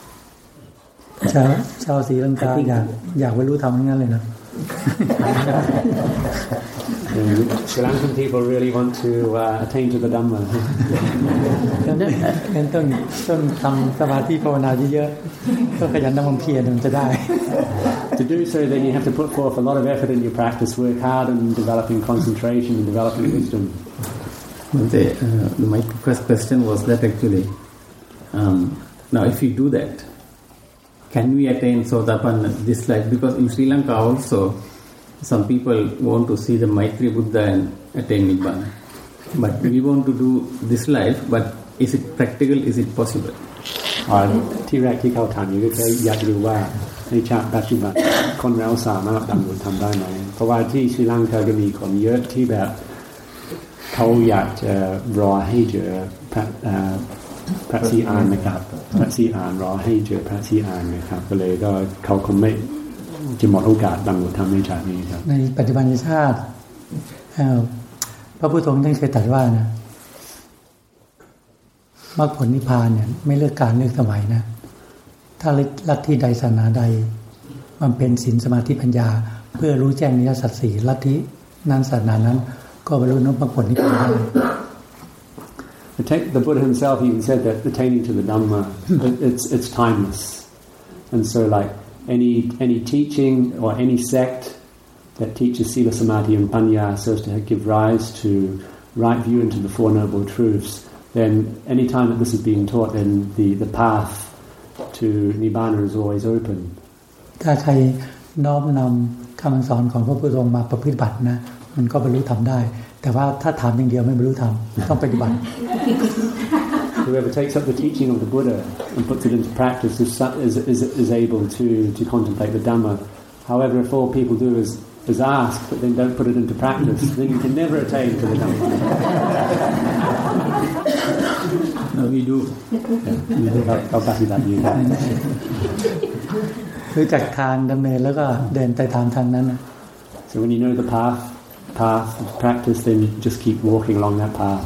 ชาวศรีลังกาอยากบรรลุธรรมทั้งนั้นเลยนะ Sri Lankan people really want to attain to the Dhamma. งั้นต้องทำสมาธิภาวนาเยอะๆต้องขยันทำความเพียรถึงจะได้ To do so, then you have to put forth a lot of effort in your practice, work hard in developing concentration and developing wisdom. My first question was that actually, now if you do that, can we attain Sotapanna this life? Because in Sri Lanka also, some people want to see the Maitri Buddha and attain Nibbana. But we want to do this life, but is it practical? Is it possible? ที่แรกที่เขาถามอยู่ก็คืออยากรู้ว่าในชาติปัจจุบันคนเราสามารถบรรลุธรรมได้ไหมเพราะว่าที่ศรีลังกาก็มีคนเยอะที่แบบเขาอยากจะรอให้เจอพระศรีอานนะครับพระศรีอานรอให้เจอพระศรีอานนะครับก็เลยก็เขาคงไม่จะหมดโอกาสบรรลุธรรมในชาตินี้ครับในปัจจุบันชาติพระพุทธองค์ท่านเคยตรัสว่านะมรรคผลนิพพานเนี่ยไม่เลือกการเลือกสมัยนะถ้าลัทธิใดศาสนาใดมันเป็นศีลสมาธิปัญญาเพื่อรู้แจ้งนิยสัจสี่ลัทธินั้นศาสนานั้นก็บรรลุมรรคผลนิพพานได้ The Buddha himself even said that attaining to the Dhamma, it's timeless. And so like any teaching or any sect that teaches Sila, Samadhi and Panya so as to give rise to right view into the Four Noble Truths, then any time that this is being taught, then the path to Nibbana is always open. ถ้าใครน้อมนำคำสอนของพระพุทธองค์มาปฏิบัตินะมันก็บรรลุธรรมได้แต่ว่าถ้าถามอย่างเดียวไม่บรรลุธรรมต้องปฏิบัติ Whoever takes up the teaching of the Buddha and puts it into practice is able to contemplate the Dhamma. However, if all people do is ask but then don't put it into practice, then you can never attain to the Dhamma. No, we do. เราปฏิบัติอยู่ครับรู้จักทางดำเนินแล้วก็เดินไปตามทางนั้น So when you know the path of practice, then just keep walking along that path.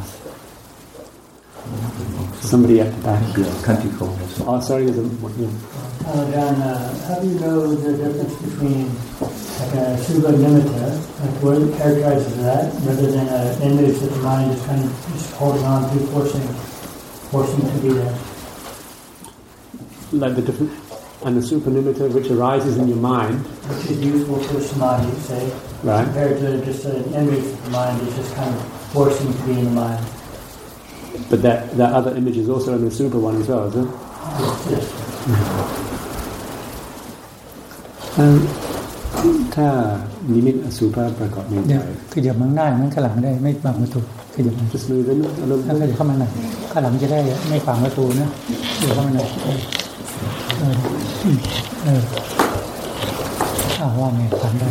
Somebody at the back here. Oh, sorry, there's a... John, how do you know the difference between like a Subha Nimitta, like what characterizes that, rather than an image that the mind is kind of just holding on to, forcing to be there? Like the different... And the Supanimitta which arises in your mind, which is useful for samadhi, say, right, compared to just an image that the mind is just kind of forcing to be in the mind. But that other image is also in the Supa one as well, is it? Yes. ถ้านิมิตอสุภะปรากฏในใจคือเดี๋ยวมันหน้ามันข้างหลังได้ไม่บังประตูคือเดี๋ยวมัน just move in a little bit เข้ามาหน่อยข้างหลังจะได้ไม่ขวางประตูนะเดี๋ยวเข้ามาหน่อยว่าไงทำได้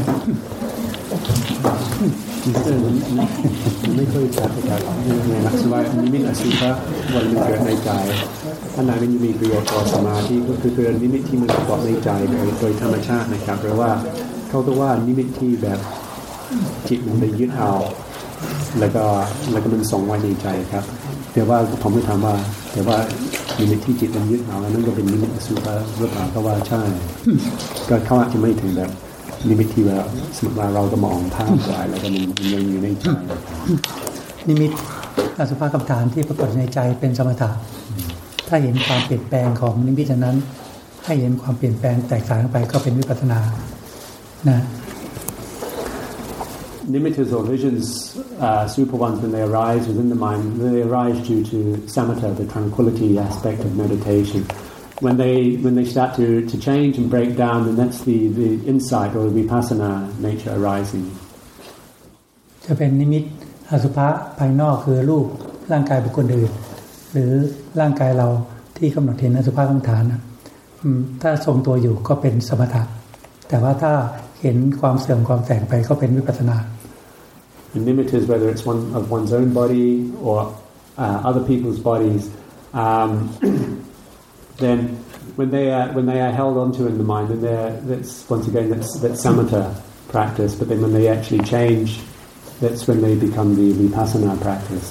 ไม่ค่อยชัดครับในหลักสวายนิมิตอสุภะวันมันเกิดในใจอันไหนมันมีประโยชน์ต่อสมาธิก็คือนิมิตที่มันประกอบในใจโดยธรรมชาตินะครับเพราะว่าเขาต้องว่านิมิตที่แบบจิตมันไปยึดเอาแล้วก็มันส่งไว้ในใจครับแต่ว่าผมไม่ถามว่าแต่ว่านิมิตที่จิตมันยึดเอานั่นก็เป็นนิมิตอสุภะหรือเปล่าก็ว่าใช่ก็เขาอาจจะไม่ถึงแบบนิมิตที่ว่าสมมติว่าเราก็มองภาพไว้แล้วก็มันยังอยู่ในใจนิมิตอสุภะกรรมฐานที่ปรากฏในใจเป็นสมถะถ้าเห็นความเปลี่ยนแปลงของนิมิตนั้นให้เห็นความเปลี่ยนแปลงแตกต่างไปก็เป็นวิปัสสนานะ Nimittas or visions, super ones, when they arise within the mind, they arise due to samatha, the tranquility aspect of meditation. When they start to change and break down, then that's the insight or the vipassana nature arising. จะเป็นนิมิตอสุภะภายนอกคือรูปร่างกายบุคคลอื่นหรือร่างกายเราที่กำหนดเห็นอสุภะกรรมฐานถ้าทรงตัวอยู่ก็เป็นสมถะแต่ว่าถ้าเห็นความเสื่อมความแตกไปก็เป็นวิปัสสนา The nimittas, whether it's one of one's own body or other people's bodies, then when they are held onto in the mind, then that's once again that's samatha practice. But then when they actually change, that's when they become the vipassana practice.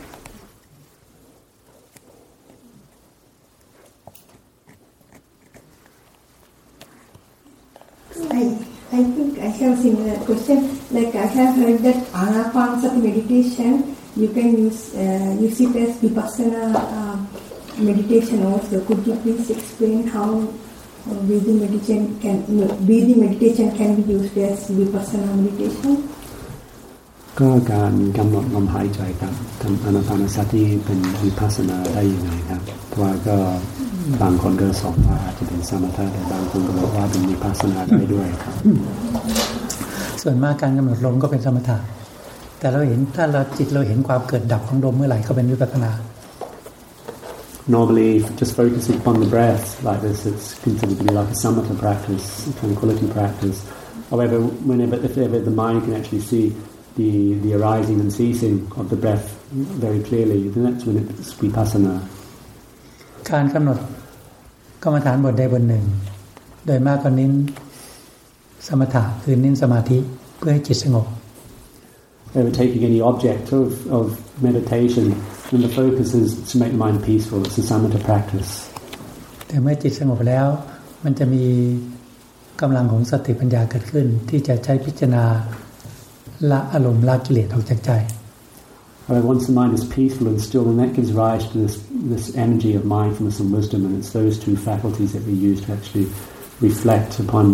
I think I have a similar question. Like I have heard that Anapanasati meditation, you can use it as vipassana meditation also. Could you please explain how breathing meditation can be used as vipassana meditation? ก็การกำหนดลมหายใจครับทำอานาปานสติเป็นวิปัสสนาได้ยังไงครับเพราะว่าก็บางคนก็สอนว่าอาจจะเป็นสมถะแต่บางคนก็บอกว่าเป็นวิปัสสนาได้ด้วยครับส่วนมากการกำหนดลมก็เป็นสมถะแต่เราเห็นถ้าเราจิตเราเห็นความเกิดดับของลมเมื่อไหร่ก็เป็นวิปัสสนา Normally, just focusing upon the breath like this, it's considered to be like a samatha practice, a tranquility practice. However, if ever the mind can actually see the arising and ceasing of the breath very clearly, then that's when it's vipassana. การกำหนดกรรมฐานบทใดบทหนึ่งโดยมากก็เน้นสมถะคือเน้นสมาธิเพื่อให้จิตสงบ Ever taking any object of meditation, then the focus is to make the mind peaceful. It's a samatha practice. แต่เมื่อจิตสงบแล้วมันจะมีกำลังของสติปัญญาเกิดขึ้นที่จะใช้พิจารณาละอารมณ์ละกิเลสออกจากใจ once the mind is peaceful and still, then that gives rise to this energy of mindfulness and wisdom, and it's those two faculties that we use to actually reflect upon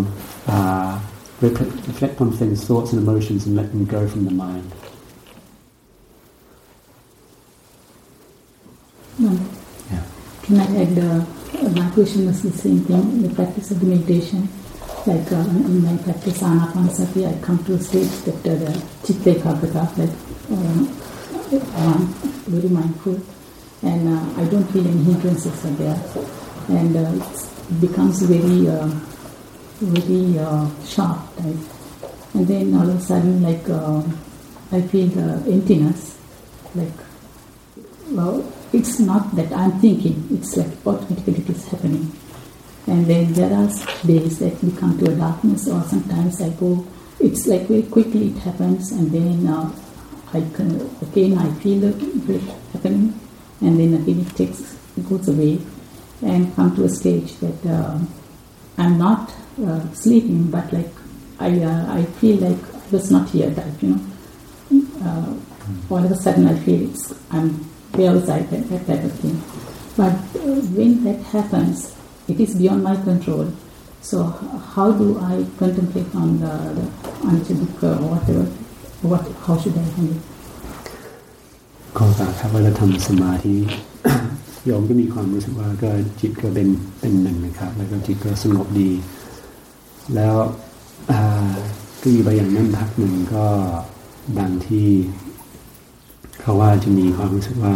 things, thoughts and emotions, and let them go from the mind. No. Yeah. Can I add? My question was the same thing. The practice of the meditation, like in my practice Anapanasati, I come to a stage that the chitta ekagrata, like I'm very mindful, and I don't feel any hindrances are there, and it becomes very sharp type, and then all of a sudden, like I feel the emptiness, like it's not that I'm thinking, it's like automatically it is happening. And then there are days that we come to a darkness, or sometimes I go, it's like very quickly it happens, and then I feel it happening, and then again it goes away, and come to a stage that I'm not sleeping, but like I feel like I was not here, type, all of a sudden I feel I'm outside, that type of thing. But when that happens, it is beyond my control. So how do I contemplate on the Anjadika or whatever? How should I handle it? ก็ครับเวลาทำสมาธิ โยมก็มีความรู้สึกว่าก็จิตก็เป็นหนึ่งนะครับแล้วก็จิตก็สงบดีแล้วก็อยู่ไปอย่างนั้นพักหนึ่งก็บางที่เขาว่าจะมีความรู้สึกว่า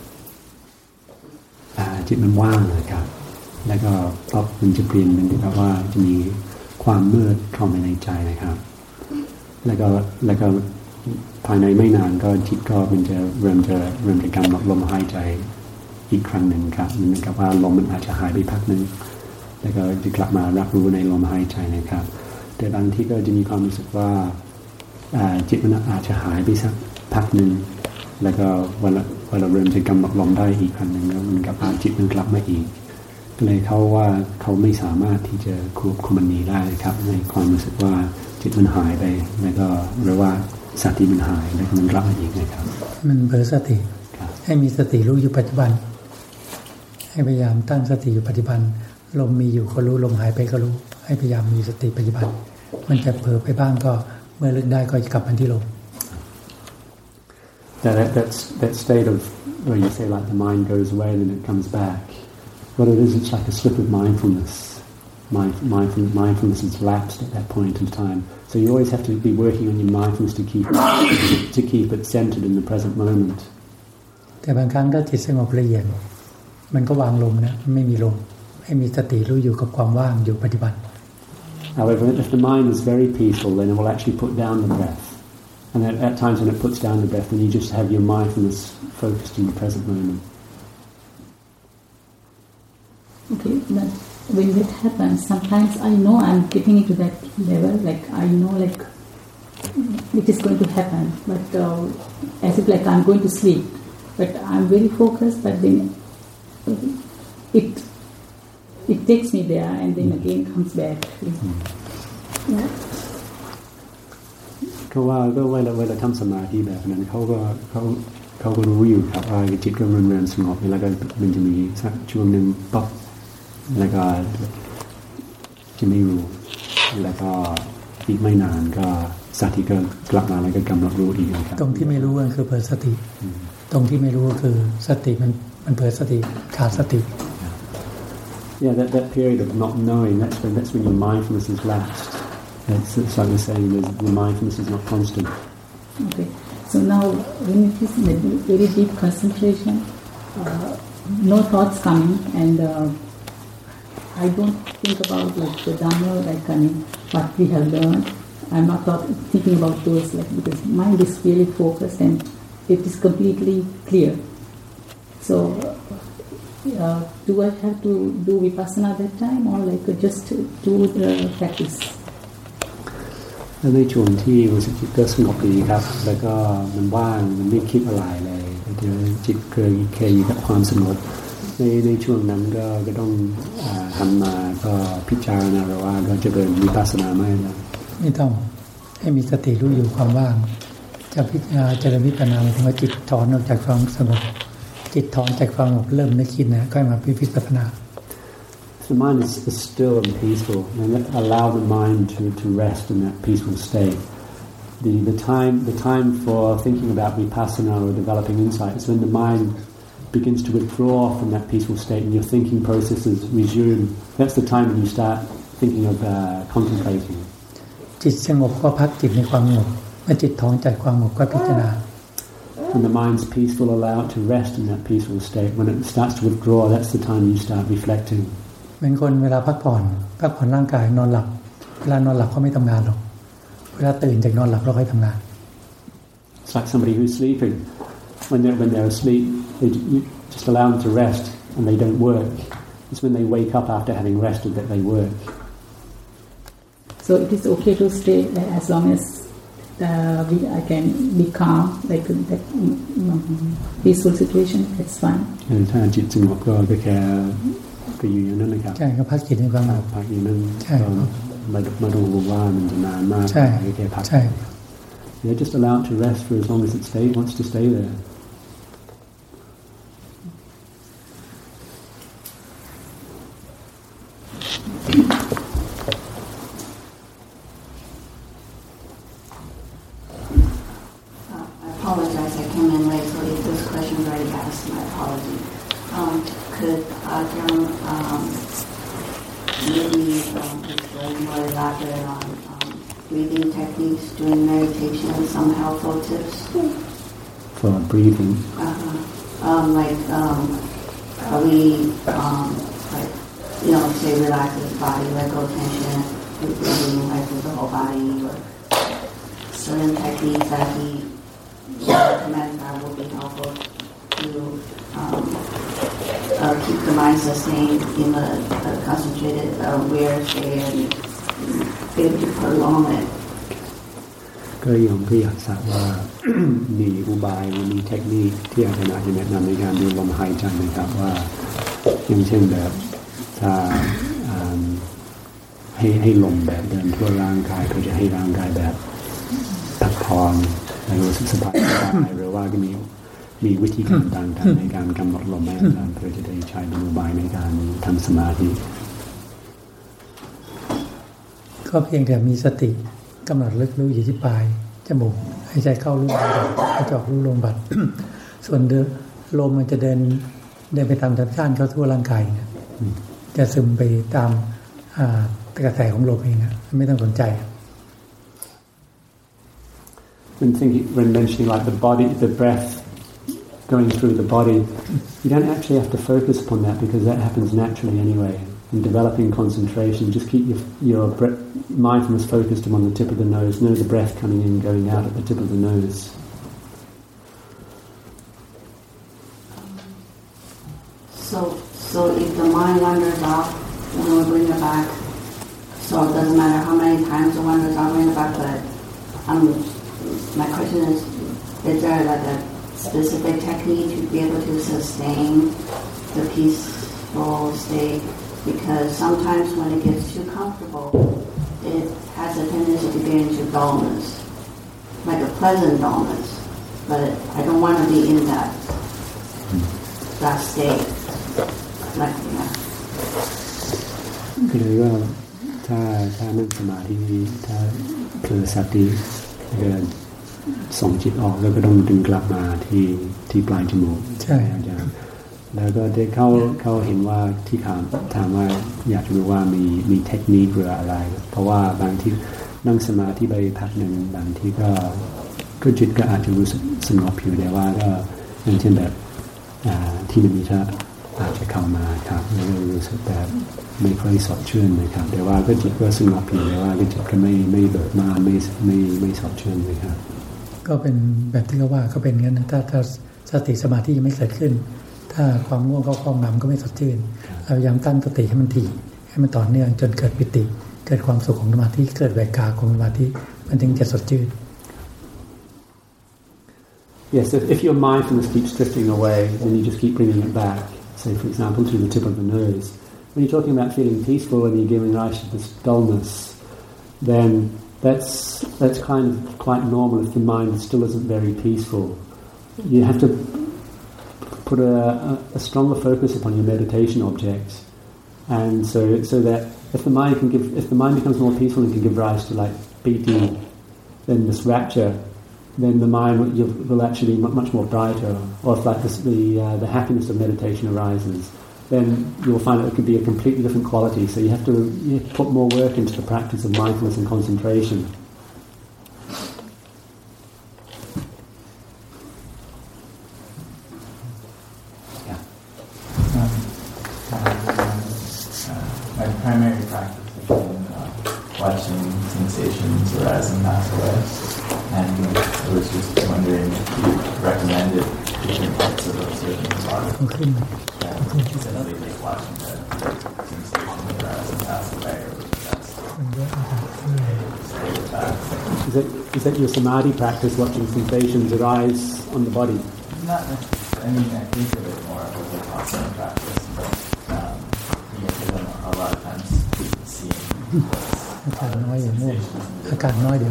จิตมันว่างนะครับแล้วก็ปั๊บมันจะเปลี่ยนเป็นแบบว่าจะมีความมืดเข้ามาในใจนะครับแล้วก็ภายในไม่นานก็จิตก็มันจะเริ่มจะกำหนดลมหายใจอีกครั้งหนึ่งครับมันเหมือนกับว่าลมมันอาจจะหายไปพักหนึ่งแล้วก็จะกลับมารับรู้ในลมหายใจนะครับแต่บางที่ก็จะมีความรู้สึกว่าจิตมันอาจจะหายไปสักพักหนึ่งแล้วก็วันเราเริ่มจะกำหนดลมได้อีกครั้งหนึ่งแล้วมันกับจิตมันกลับมาอีกก็เลยเขาว่าเขาไม่สามารถที่จะควบคุมมันนี้ได้ครับในความรู้สึกว่าจิตมันหายไปแล้วก็หรือว่าสติมันหายแล้วมันกลับมาอีกนะครับมันเผลอสติให้มีสติรู้อยู่ปัจจุบันให้พยายามตั้งสติอยู่ปัจจุบันลมมีอยู่ก็รู้ลมหายไปก็รู้ให้พยายามมีสติปัจจุบันมันจะเผลอไปบ้างก็เมื่อลึกได้ก็กลับมาที่ลม That state of where you say like the mind goes away and then it comes back, what it is, it's like a slip of mindfulness. Mindfulness is lapsed at that point in time. So you always have to be working on your mindfulness to keep it centered in the present moment. แต่บางครั้งถ้าจิตสงบละเอียดมันก็วางลมนะไม่มีลมให้มีสติรู้อยู่กับความว่างอยู่ปัจจุบัน However, if the mind is very peaceful, then it will actually put down the breath.And at times when it puts down the breath, then you just have your mindfulness focused in the present moment. Okay, but when that happens, sometimes I know I'm getting into that level, like I know like it is going to happen, but as if like I'm going to sleep, but I'm very focused, but then it takes me there and then again comes back. Yeah. เพราะว่าก็เวลาทำสมาธิแบบนั้นเขาก็รู้อยู่ครับว่าจิตก็เริ่มสงบแล้วก็มันจะมีสักช่วงหนึ่งปั๊บแล้วก็จะไม่รู้แล้วก็อีกไม่นานก็สติก็กลับมาแล้วก็กำหนดรู้อีกครับตรงที่ไม่รู้ก็คือเผลอสติตรงที่ไม่รู้ก็คือสติมันเผลอสติขาดสติ Yeah, that period of not knowing, that's when your mindfulness is lapsed.It's like we're saying, the mindfulness is not constant. Okay. So now, when it is very deep concentration, no thoughts coming, and I don't think about like the Dhamma, like what we have learned. I'm not thinking about those, like because mind is really focused and it is completely clear. So, do I have to do vipassana that time, or like just do the practice? ในช่วงที่รู้สึกจิตก็สงบดีครับแล้วก็มันว่างมันไม่คิดอะไรเลยเดี๋ยวจิตเคยอยู่กับความสงบในช่วงนั้นก็ต้องหันมาก็พิจารณาว่าก็จะเดินวิปัสสนาไม่ต้องให้มีสติรู้อยู่ความว่างจะพิจารณาเจริญวิปัสสนาหมายถึงว่าจิตถอนออกจากความสงบจิตถอนจากความสงบเริ่มนึกคิดนะค่อยมาพิจารณา The mind is still and peaceful, and allow the mind to rest in that peaceful state. The time for thinking about vipassana or developing insight is when the mind begins to withdraw from that peaceful state and your thinking processes resume. That's the time when you start thinking of contemplating. จิตสงบก็พักจิตในความสงบเมื่อจิตถอนจากความสงบก็พิจารณา When the mind's peaceful, allow it to rest in that peaceful state. When it starts to withdraw, that's the time you start reflecting. เหมือนคนเวลาพักผ่อนร่างกายนอนหลับเวลานอนหลับเขาไม่ทำงานหรอกเวลาตื่นจากนอนหลับเราค่อยทำงาน It's like somebody who's sleeping. When they're asleep, you just allow them to rest and they don't work. It's when they wake up after having rested that they work. So it is okay to stay as long as I can be calm, like that peaceful situation. It's fine. ถ้าจิตสงบก็แค่อยู่อย่างนั้นนะครับใช่ก็พักจิตในความสงบพักอย่างนั้นใช่มาดูว่ามันจะนานมากใช่แค่พักใช่ Just allow it to rest for as long as it wants to stay there. I apologize, I came in late, so if this question is already asked, my apology. Could Ajahn maybe explain more elaborate on breathing techniques during meditation, some helpful tips? For breathing? Are we, say relaxes body, let go tension, breathing relaxes the whole body, or certain techniques that he recommends that will be helpful to keep the mind sustained in a concentrated, aware state and be able to prolong it. ก็โยมก็อยากทราบว่า มีอุบายมีเทคนิคที่อาจารย์จะแนะนำในการดูลมหายใจนะครับว่าอย่างเช่นแบบถ้าให้ลมแบบเดินทั่วร่างกายก็จะให้ร่างกายแบบพักผ่อนและรู้สึกสบายหรือว่าก็มีวิธีการต่างๆในการกำหนดลมให้อาจารย์เพื่อจะได้ใช้เป็นอุบายในการทำสมาธิก็เพียงแต่มีสติกำหนดลึกรู้อยู่ที่ปลายจมูกหายใจเข้ารู้ลมหายใจออกรู้ลมบัด ส่วนลมมันจะเดินไปตามธรรมชาติเข้าทั่วร่างกายเนี่ยจะซึมไปตามกระแสของลมเองนะไม่ต้องสนใจ When mentioning like the body, the breath going through the body, you don't actually have to focus upon that because that happens naturally anyway. In developing concentration, just keep your mindfulness focused on the tip of the nose. Know the breath coming in, going out at the tip of the nose. So if the mind wanders off, then we bring it back. So it doesn't matter how many times it wanders off, bring it back. But my question is there like a specific technique to be able to sustain the peaceful state? Because sometimes when it gets too comfortable, it has a tendency to get into dullness, like a pleasant dullness. But I don't want to be in that state. Like that. คือว่าถ้านั่งสมาธิถ้าเผลอสติก็ส่งจิตออกแล้วก็ต้องดึงกลับมาที่ปลายจมูกใช่อาจารย์แล้วก็ได้เขาเห็นว่าที่ถามว่าอยากจะรู้ว่ามีเทคนิคหรืออะไรเพราะว่าบางที่นั่งสมาธิไปพักหนึ่งบางที่ก็จิตก็อาจจะรู้สึกสงบอยู่แต่ว่าก็อย่างเช่นแบบที่มันมีท่าอาจจะเข้ามาครับแล้วรู้สึกแบบไม่ค่อยสดชื่นนะครับแต่ว่าก็จิตก็สงบอยู่แต่ว่าก็จิตก็ไม่เบิกบานไม่สดชื่นเลยครับก็เป็นแบบที่เขาว่าก็เป็นงั้นนะถ้าสติสมาธิยังไม่เกิดขึ้นถ้าความง่วงเข้าครอบงำก็ไม่สดชื่นเราพยายามตั้งสติให้มันถี่ให้มันต่อเนื่องจนเกิดปิติเกิดความสุขของสมาธิเกิดเวกาของสมาธิมันถึงจะสดชื่น Yes, if your mindfulness keeps drifting away, then you just keep bringing it back. Say, for example, to the tip of the nose. When you're talking about feeling peaceful and you're giving rise to this dullness, then that's kind of quite normal if the mind still isn't very peaceful. You have to put a stronger focus upon your meditation objects, and so that if the mind becomes more peaceful and can give rise to like piti, then this rapture, then the mind will actually be much more brighter. Or if like the happiness of meditation arises, then you'll find that it could be a completely different quality. So you have to put more work into the practice of mindfulness and concentration. Yeah. My primary practice has been watching sensations arise and pass away, and I was just wondering if you recommended different types of observing the body. Simply just watching the sensations arise and pass away, or Is that your samadhi practice, watching sensations arise on the body? Not necessarily. I mean, I think of it more as a constant practice, but because I'm a lot of times seeing อากาศน้อยอย่างนี้อากาศน้อยเดี๋ยว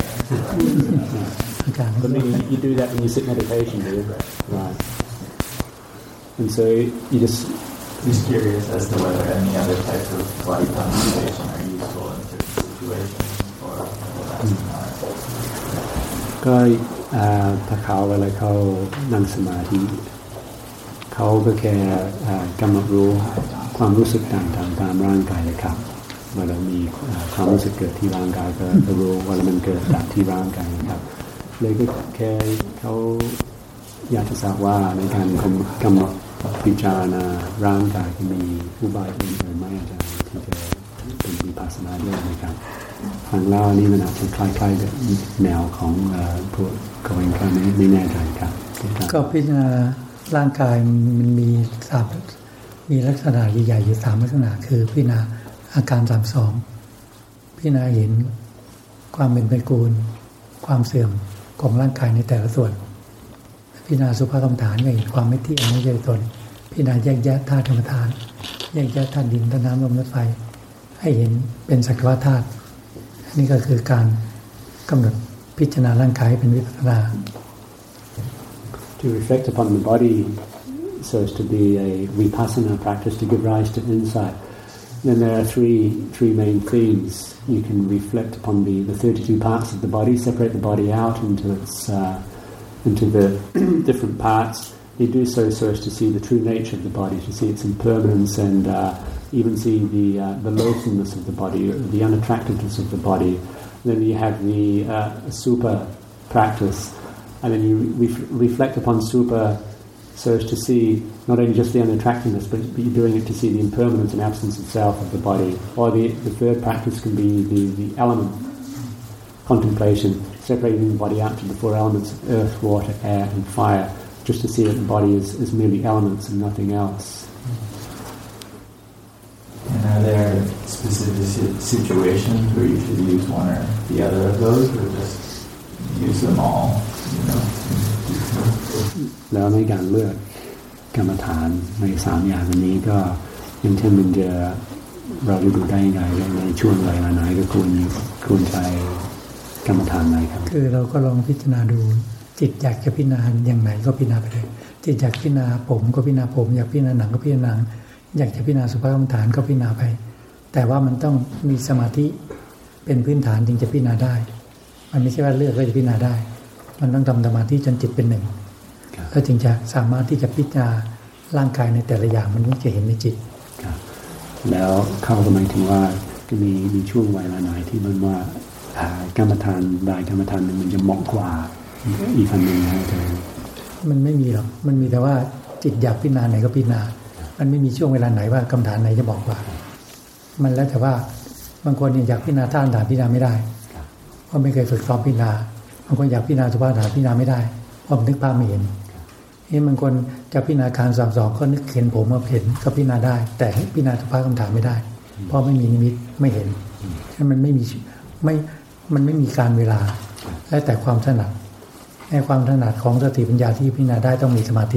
อากาศ But you do that when you sit meditation, do you? Right. And so you just curious as to whether any other types of body concentration are useful in certain situations or that's not. ก็ถ้าเขาเวลาเขานั่งสมาธิเขาก็แค่กำหนดรู้ความรู้สึกต่างๆตามร่างกายเลยครับเวลามีความรู้สึกเกิดที่ร่างกายก็รู้ว่ามันเกิดจากที่ร่างกายครับเลยก็แค่เขาอยากจะทราบว่าในการกำหนดพิจารณาร่างกายมีอุบายอื่นๆไหมอาจารย์ที่จะเป็นวิปัสสนาด้วยนะครับฟังเล่านี่มันอาจจะคล้ายๆกับแนวของพวกโกเอนก็ไม่แน่ใจครับก็พิจารณาร่างกายมันมีมีลักษณะใหญ่ๆอยู่3ลักษณะคือพิจารณาอาการ32พิจารณาเห็นความเป็นปฏิกูลความเสื่อมของร่างกายในแต่ละส่วนพิจารณาสุภกรรมฐานก็เห็นความไม่เที่ยงไม่ใช่ตนพิจารณาแยกแยะธาตุธรรมธาตุแยกแยะธาตุดินธาตุน้ำลมและไฟให้เห็นเป็นสักวะธาตุนี่ก็คือการกำหนดพิจารณาร่างกายเป็นวิปัสสนา To reflect upon the body so as to be a vipassana practice to give rise to insight. Then there are three main themes. You can reflect upon the 32 parts of the body, separate the body out into the different parts. You do so as to see the true nature of the body, to see its impermanence, and even see the loathsomeness of the body, the unattractiveness of the body. Then you have the super practice, and then you reflect upon super so as to see not only just the unattractiveness, but you're doing it to see the impermanence and absence of self of the body. Or the third practice can be the element contemplation, separating the body out to the 4 elements of earth, water, air and fire, just to see that the body is merely elements and nothing else. And are there specific situations where you should use one or the other of those, or just use them all? แล้วในการเลือกกรรมฐานใน3อย่างอันนี้ก็อย่างเช่นมันจะเราจะดูได้ยังไงในช่วงเวลาไหนก็ควรใช้กรรมฐานไหนครับคือเราก็ลองพิจารณาดูจิตอยากจะพิจารณาอย่างไหนก็พิจารณาไปเลยจิตอยากพิจารณาผมก็พิจารณาผมอยากพิจารณาหนังก็พิจารณาหนังอยากจะพิจารณาสุภกรรมฐานก็พิจารณาไปแต่ว่ามันต้องมีสมาธิเป็นพื้นฐานจึงจะพิจารณาได้มันไม่ใช่ว่าเลือกแล้วจะพิจารณาได้มันต้องทำสมาธิจนจิตเป็นหนึ่งแล้วจึงจะสามารถที่จะพิจารณาร่างกายในแต่ละอย่างมันจะเห็นในจิตแล้วเขาก็หมายถึงว่าจะมีช่วงเวลาไหนที่มันว่ากรรมฐานใดกรรมฐานหนึ่งมันจะเหมาะกว่าอีกอันหนึ่งนะอาจารย์มันไม่มีหรอกมันมีแต่ว่าจิตอยากพิจารณาไหนก็พิจารณามันไม่มีช่วงเวลาไหนว่ากรรมฐานไหนจะบอกว่ามันแล้วแต่ว่าบางคนเนี่ยอยากพิจารณาท่าฐานพิจารณาไม่ได้เพราะไม่เคยฝึกซ้อมพิจารณาบางคนอยากพิจารณาสุภาษฐานพิจารณาไม่ได้เพราะนึกภาพไม่เห็นบางคนจะพิจารณาการ32ก็นึกเห็นผมว่าเห็นก็พิจารณาได้แต่พิจารณาสุภาษคำถามไม่ได้เพราะไม่มีนิมิตไม่เห็นมันไม่มีการเวลาและแต่ความถนัดในความถนัดของสติปัญญาที่พิจารณาได้ต้องมีสมาธิ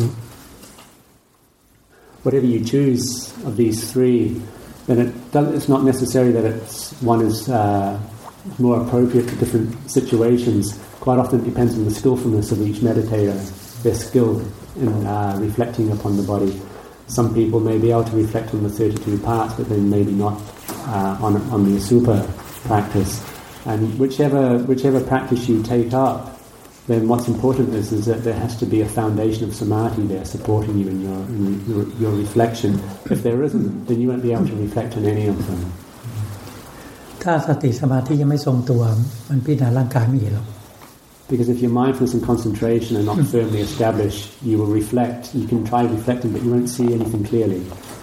Whatever you choose of these three, then it's not necessary that one is more appropriate to different situations. Quite often it depends on the skillfulness of each meditator, their skill in reflecting upon the body. Some people may be able to reflect on the 32 parts, but then maybe not on the Asupa practice. And whichever practice you take up, then what's important is that there has to be a foundation of samadhi there supporting you in your reflection. If there isn't, then you won't be able to reflect on any of them. ถ้าสติสมาธิยังไม่ทรงตัวมันพิจารณาร่างกายไม่เห็นหรอก Because if your mindfulness and concentration are not firmly established, you will reflect. You can try reflecting, but you won't see anything clearly.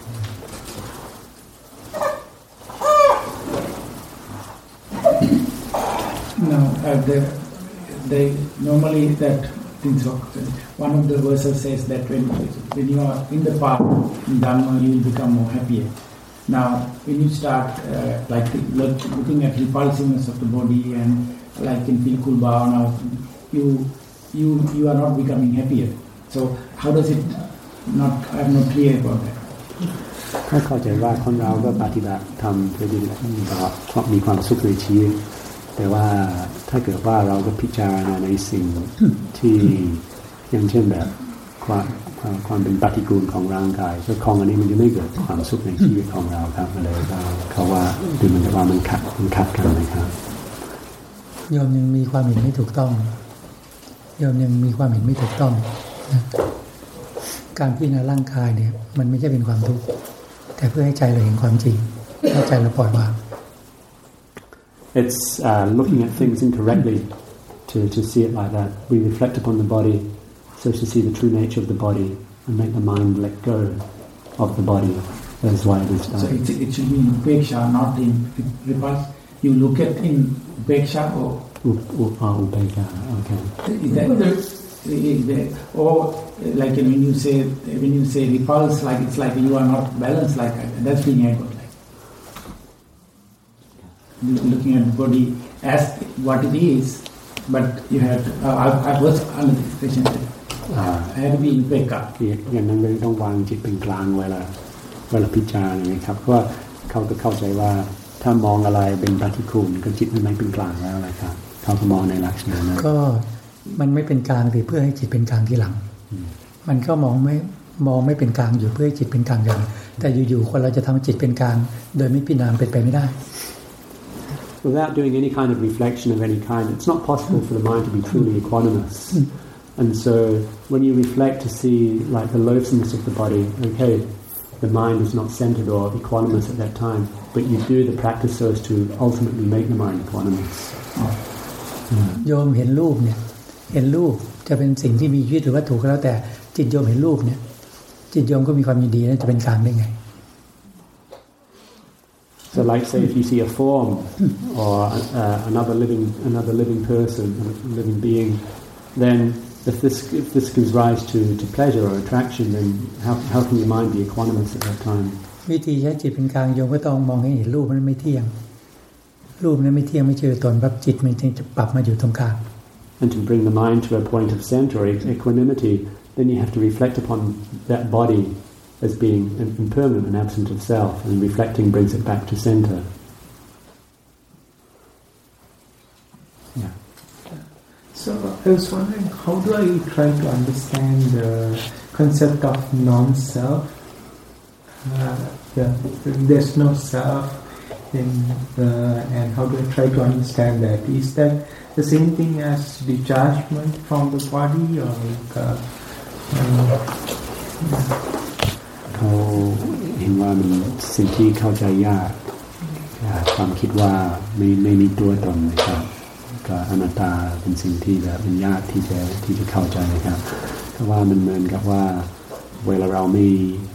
No, they normally that things. One of the verses says that when you are in the path in Dharma, you will become more happier. Now, when you start looking at repulsiveness of the body and like in Pilkul Bhavana, you are not becoming happier. So how does it not? I'm not clear about that. ถ้าเข้าใจว่าคนเราก็ปฏิบัติทำเพื่อที่จะมีความสุขในชีวิตแต่ว่าถ้าเกิดว่าเราก็พิจารณาในสิ่งที่อย่างเช่นแบบความเป็นปฏิกูลของร่างกายก็ของอันนี้มันจะไม่เกิดความสุขในชีวิตของเราครับเลยก็เขาว่าดูเหมือนกับว่ามันขัดกันนะครับโยมยังมีความเห็นไม่ถูกต้องโยมยังมีความเห็นไม่ถูกต้องนะการพิจารณาร่างกายเนี่ยมันไม่ใช่เป็นความทุกข์แต่เพื่อให้ใจเราเห็นความจริงให้ใจเราปล่อยวาง It's looking at things incorrectly to see it like that. We reflect upon the body so to see the true nature of the body and make the mind let go of the body. That's why it is done. So it should be in upeksha, not in repulse. You look at in upeksha or upeksha. Okay. Is that or like when you say repulse, like it's like you are not balanced, like that's being able. Looking at the body as what it is, but you have to, I was under the expression that I have to be in upekka. อย่างนั้นเลยต้องวางจิตเป็นกลางเวลาพิจารณานะครับเพราะว่าเขาก็เข้าใจว่าถ้ามองอะไรเป็นปฏิกูลก็จิตมันไม่เป็นกลางแล้วนะครับเขาก็มองในลักษณะนั้นก็มันไม่เป็นกลางเพื่อให้จิตเป็นกลางทีหลังมันก็มองไม่เป็นกลางอยู่เพื่อให้จิตเป็นกลางอย่างแต่อยู่ๆคนเราจะทำจิตเป็นกลางโดยไม่พิจารณาเป็นไปไม่ได้ Without doing any kind of reflection of any kind, it's not possible for the mind to be truly equanimous. And so, when you reflect to see like the loathsomeness of the body, okay, the mind is not centered or equanimous at that time, but you do the practice so as to ultimately make the mind equanimous. โยมเห็นรูปเนี่ยเห็นรูปจะเป็นสิ่งที่มีชีวิตหรือวัตถุก็แล้วแต่จิตโยมเห็นรูปเนี่ยจิตโยมก็มีความยินดีนะจะเป็นกลางได้ไง So, like, say, if you see a form or another living person, a living being, then if this gives rise to pleasure or attraction, then how can your mind be equanimous at that time? วิธีใช้จิตเป็นกลางโยมก็ต้องมองให้เห็นรูปมันไม่เที่ยงรูปนั้นไม่เที่ยงไม่ใช่ตัวตนแบบจิตมันจะปรับมาอยู่ตรงกลาง And to bring the mind to a point of center or equanimity, then you have to reflect upon that body as being impermanent and absent of self, and reflecting brings it back to center. Yeah. So I was wondering, how do I try to understand the concept of non-self? There's no self, and how do I try to understand that? Is that the same thing as detachment from the body, or เขาเห็นว่ามันสิ่งที่เข้าใจยากความคิดว่าไม่มีตัวตนนะครับก็อนัตตาเป็นสิ่งที่แบบเป็นยากที่จะเข้าใจนะครับเพราะว่ามันเหมือนกับว่าเวลาเราไม่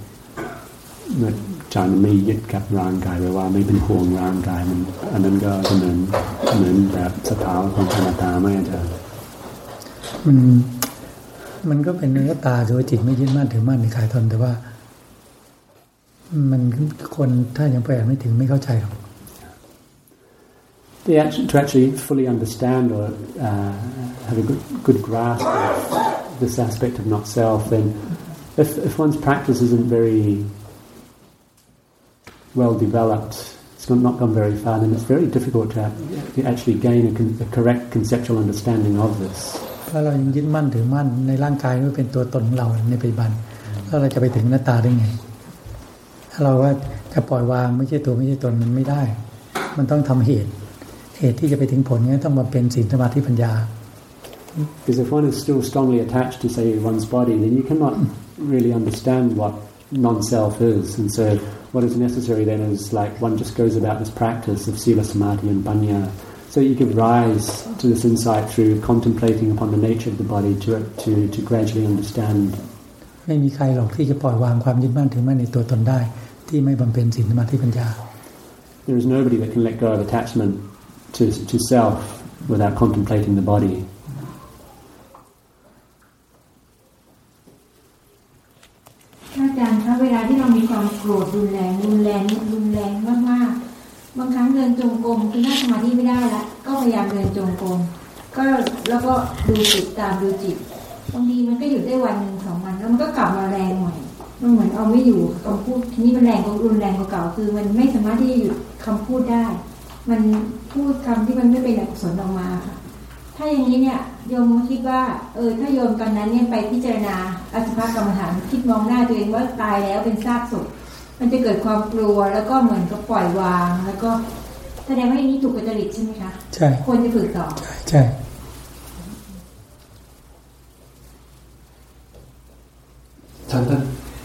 ใจมันไม่ยึดกับร่างกายไว้ว่าไม่เป็นห่วงร่างกายมันอันนั้นก็เหมือนแบบสภาวะของอนัตตาไม่อาจารย์มันก็เป็นเนื้อตาโดยจิตไม่ยึดมั่นถือมั่นในกายตนแต่ว่ามันคนถ้ายังไปไม่ถึงไม่เข้าใจหรอก To actually fully understand or have a good grasp of this aspect of not self, then if one's practice isn't very well developed, it's not gone very far, then it's very difficult to actually gain a correct conceptual understanding of this. เพราะเรายังยึดมั่นถือมั่นในร่างกายว่าเป็นตัวตนของเราในปัจจุบันแล้วเราจะไปถึงอนัตตาได้ไงถ้าเราว่าจะปล่อยวางไม่ใช่ตัวไม่ใช่ตนมันไม่ได้มันต้องทำเหตุที่จะไปถึงผลนี้ต้องมาเป็นศีลสมาธิปัญญา Because if one is still strongly attached to, say, one's body, then you cannot really understand what non-self is. And so what is necessary then is like one just goes about this practice of sila, samadhi and panya. So you can rise to this insight through contemplating upon the nature of the body to gradually understand. ไม่มีใครหรอกที่จะปล่อยวางความยึดมั่นถือมั่นในตัวตนได้ที่ไม่บำเพ็ญศีลสมาธิปัญญา There is nobody that can let go of attachment to self without contemplating the body. อาจารย์คะเวลาที่เรามีความโกรธรุนแรงมากๆบางครั้งเดินจงกรมคือนั่งสมาธิไม่ได้ละก็พยายามเดินจงกรมก็แล้วก็ดูจิตตามดูจิตบางทีมันก็อยู่ได้วันนึง2 วันแล้วมันก็กลับมาแรงใหม่มันเหมือนเอาไม่อยู่คำพูดทีนี้มันแรงกว่ารุนแรงกว่าเก่าคือมันไม่สามารถที่จะหยุดคำพูดได้มันพูดคำที่มันไม่เป็นอกุศลออกมาค่ะถ้าอย่างนี้เนี่ยโยมคิดว่าถ้าโยมตอนนั้นเนี่ยไปพิจารณาอสุภกรรมฐานคิดมองหน้าตัวเองว่าตายแล้วเป็นซากศพมันจะเกิดความกลัวแล้วก็เหมือนกับปล่อยวางแล้วก็แสดงว่าอันนี้ถูกจริตใช่ไหมคะใช่ควรจะฝึกต่อใช่ Tantan,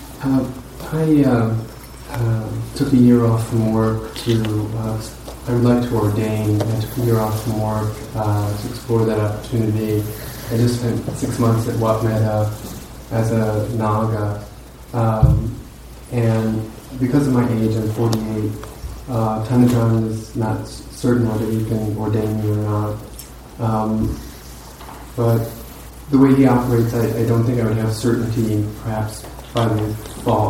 I took a year off from work I would like to ordain. I took a year off from work to explore that opportunity. I just spent 6 months at Wat Metta as a Naga. And because of my age, I'm 48, Tanajan is not certain whether he can ordain me or not. But the way he operates, I don't think I would have certainty perhaps by the fall.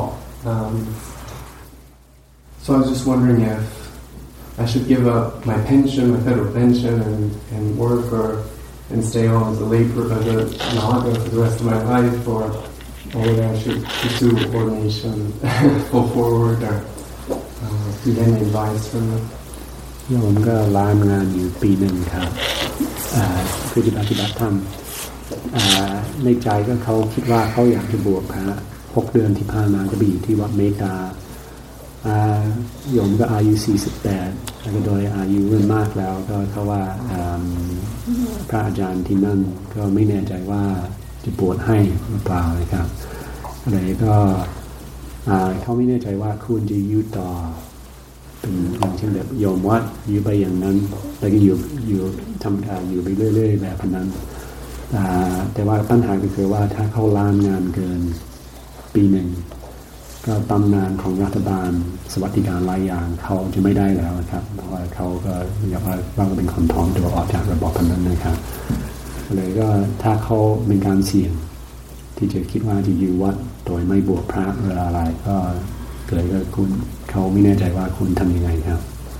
So I was just wondering if I should give up my pension, my federal pension, and work and stay on as a Naga for the rest of my life, or whether I should pursue ordination full forward, or do you have any advice from me? โยมก็ลางานอยู่ปีหนึ่งครับเพื่อปฏิบัติธรรมในใจก็เขาคิดว่าเขาอยากจะบวชครับ6 เดือนที่ผ่านมาก็ไปอยู่ที่วัดเมตตาโยมก็อายุ48แล้วก็โดยอายุรุ่นมากแล้วก็เขาว่าพระอาจารย์ที่นั่นก็ไม่แน่ใจว่าจะบวชให้หรือเปล่านะครับอะไรก็เขาไม่แน่ใจว่าควรจะอยู่ต่อเป็นอย่างเช่นแบบโยมวัดอยู่ไปอย่างนั้นแล้วก็อยู่ทำอยู่ไปเรื่อยๆแบบนั้นแต่ว่าปัญหาก็คือว่าถ้าเขาลางานเกินปีหนึ่งก็ตำนานของรัฐบาลสวัสดิการหลายอย่างเขาจะไม่ได้แล้วครับเพราะว่าเขาก็อยากว่าเราเป็นคนถอนตัวออกจากระบบนั้นนะครับเลยก็ถ้าเขาเป็นการเสี่ยงที่จะคิดว่าจะอยู่วัดโดยไม่บวชพระเวลาอะไรก็เลยก็คุณเขาไม่แน่ใจว่าคุณทำยังไงครับ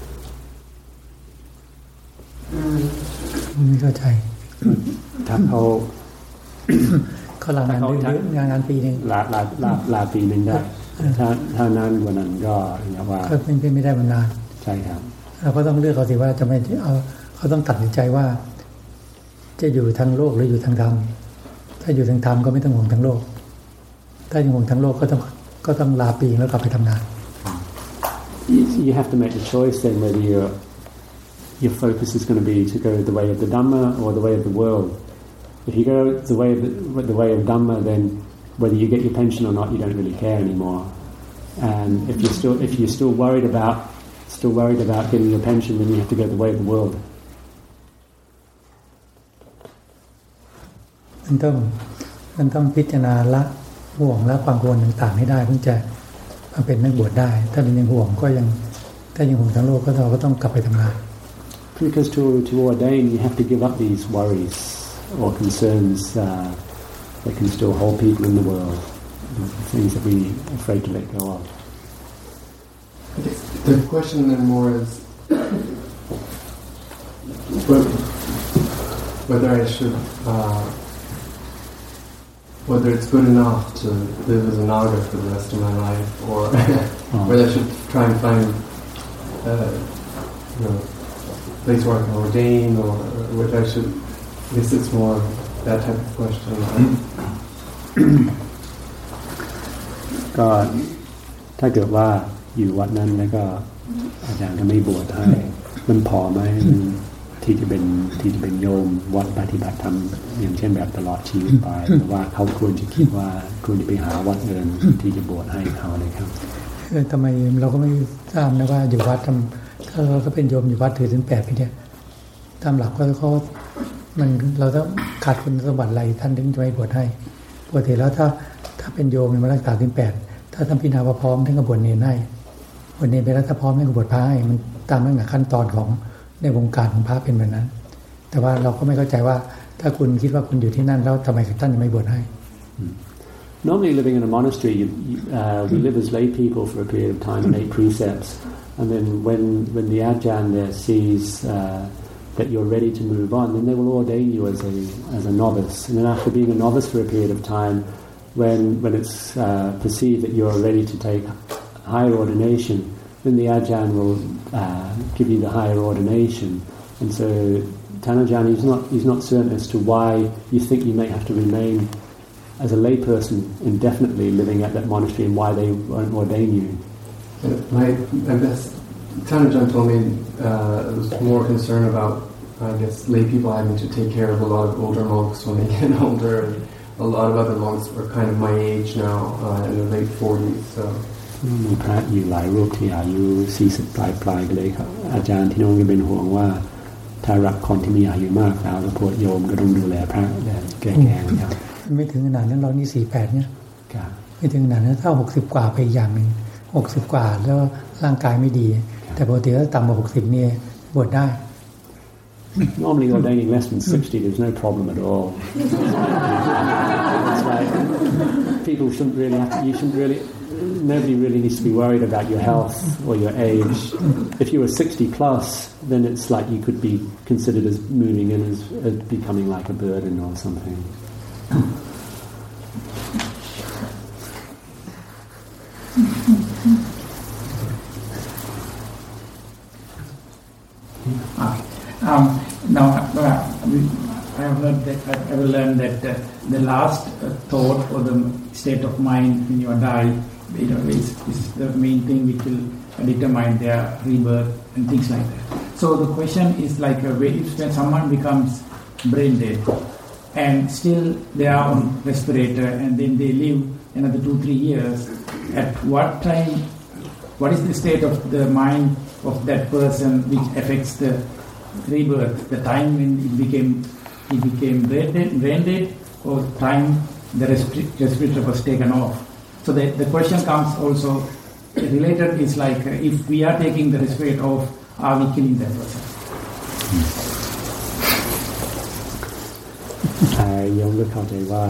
ไม่เข้าใจถ้าเขาลางานปีนึงลาปีนึงได้ถ้านานกว่านั้นก็ว่าก็เป็นไม่ได้มันนานใช่ครับเราก็ต้องเลือกเอาสิว่าจะไม่เอาเขาต้องตัดสินใจว่าจะอยู่ทางโลกหรืออยู่ทางธรรมถ้าอยู่ทางธรรมก็ไม่ต้องห่วงทางโลกถ้าอยู่ห่วงทางโลกก็ต้องลาปีแล้วกลับไปทำงาน You have to make a choice then whether your focus is going to be to go the way of the Dhamma or the way of the world. If you go the way of Dhamma, then whether you get your pension or not, you don't really care anymore. And if you're still worried about getting your pension, then you have to go the way of the world. มันต้องพิจารณาละห่วงและความกังวลต่างๆให้ได้เพื่อจะมาเป็นนักบวชได้ถ้ายังห่วงก็ยังถ้ายังห่วงทั้งโลกก็เราก็ต้องกลับไปทำงาน Because to ordain, you have to give up these worries or concerns that can still hold people in the world, the things that we're afraid to let go of. The question then more is whether I should, whether it's good enough to live as a Naga for the rest of my life, or whether I should try and find place where I can ordain, or which I should. I guess it's more that type of question. ก็ถ้าเกิดว่าอยู่วัดนั้นแล้วก็อาจารย์ก็ไม่บวชให้มันพอไหมที่จะเป็นโยมวัดปฏิบัติธรรมอย่างเช่นแบบตลอดชีวิตไปหรือว่าเขาควรจะคิดว่าควรจะไปหาวัดอื่นที่จะบวชให้เขาเลยครับทำไมเราก็ไม่ทราบนะว่าอยู่วัดถ้าเราก็เป็นโยมอยู่วัดถือศีล 8ไปเนี่ยตามหลักก็เขามันเราต้องขาดคุณสมบัติอะไรท่านถึงจะไม่บวชให้ปกติแล้วถ้าเป็นโยมมารักษาศีล 8ถ้าท่านพิจารณาว่าพร้อมท่านก็บวชเนรให้บวชเนรไปแล้วถ้าพร้อมท่านก็บวชพระให้มันตามเงื่อนขั้นตอนของในวงการของพระเป็นแบบนั้นแต่ว่าเราก็ไม่เข้าใจว่าถ้าคุณคิดว่าคุณอยู่ที่นั่นแล้วทำไมท่านยังไม่บวชให้ Normally living in a monastery we live as lay people for a period of time and 8 precepts and then when the ajahn there sees that you're ready to move on then they will ordain you as a novice and then after being a novice for a period of time when it's perceived that you're ready to take higher ordination then the ajahn will give you the higher ordination and so Tanajan he's not certain as to why you think you may have to remain as a lay person indefinitely living at that monastery and why they won't ordain you. My best Tanajan told me was more concerned about I guess lay people having to take care of a lot of older monks when they get older and a lot of other monks are kind of my age now in their late 40s so มีพระอยู่หลายรูปที่อายุ40ปลายๆเลยครับอาจารย์ที่น้องก็เป็นห่วงว่าถ้ารับคนที่มีอายุมากแล้วพวกโยมก็ต้องดูแลพระแก่ๆครับไม่ถึงขนาดนั้นเรานี่48เนี่ยไม่ถึงขนาดนั้นถ้า60กว่าไปอย่างนึง60กว่าแล้วร่างกายไม่ดีแต่ปกติถ้าต่ำกว่า60นี่บวชได้ Normally ordaining less than 60 there's no problem at all. That's right. People shouldn't really nobody really needs to be worried about your health or your age. If you were 60 plus, then it's like you could be considered as moving in as becoming like a burden or something. Now, I have heard that I will learn that the last thought or the state of mind when you die, is the main thing which will determine their rebirth and things like that. So the question is like when someone becomes brain dead and still they are on respirator and then they live another 2-3 years, at what time? What is the state of the mind of that person which affects the rebirth? The time when he became brain dead, or time the respirator was taken off. So the question comes also related is like if we are taking the respirator off, are we killing that person? โยมก็เข้าใจว่า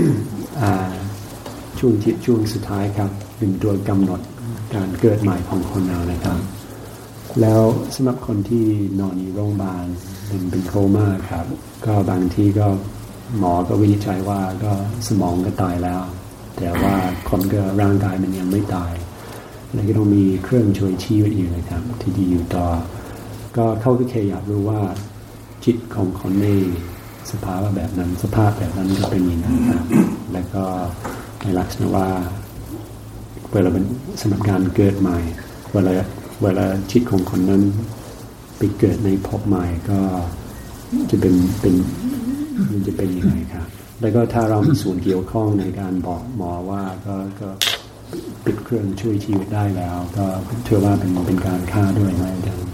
ช่วงสุดท้ายครับเป็นตัวกำหนดการเกิดใหม่ของคนเรานะครับแล้วสำหรับคนที่นอนอยู่โรงพยาบาลเป็นโคม่าครับก็บางทีก็หมอก็วินิจฉัยว่าก็สมองก็ตายแล้วแต่ว่าคนก็ร่างกายมันยังไม่ตายแล้วก็ต้องมีเครื่องช่วยชีวิตอยู่นะครับที่ดีอยู่ต่อก็เขาก็แค่อยากรู้ว่าจิตของคนในสภาพแบบนั้นก็เป็นยังไงครับแล้วก็ในลักษณะว่าเวลาเป็นสำหรับการเกิดใหม่เวลาจิตของคนนั้นไปเกิดในภพใหม่ก็จะมันจะเป็นยังไงครับแล้วก็ถ้าเรามีส่วนเกี่ยวข้องในการบอกหมอว่าก็ปิดเครื่องช่วยชีวิตได้แล้วก็ถือว่าเป็นการฆ่าด้วยไหมอาจารย์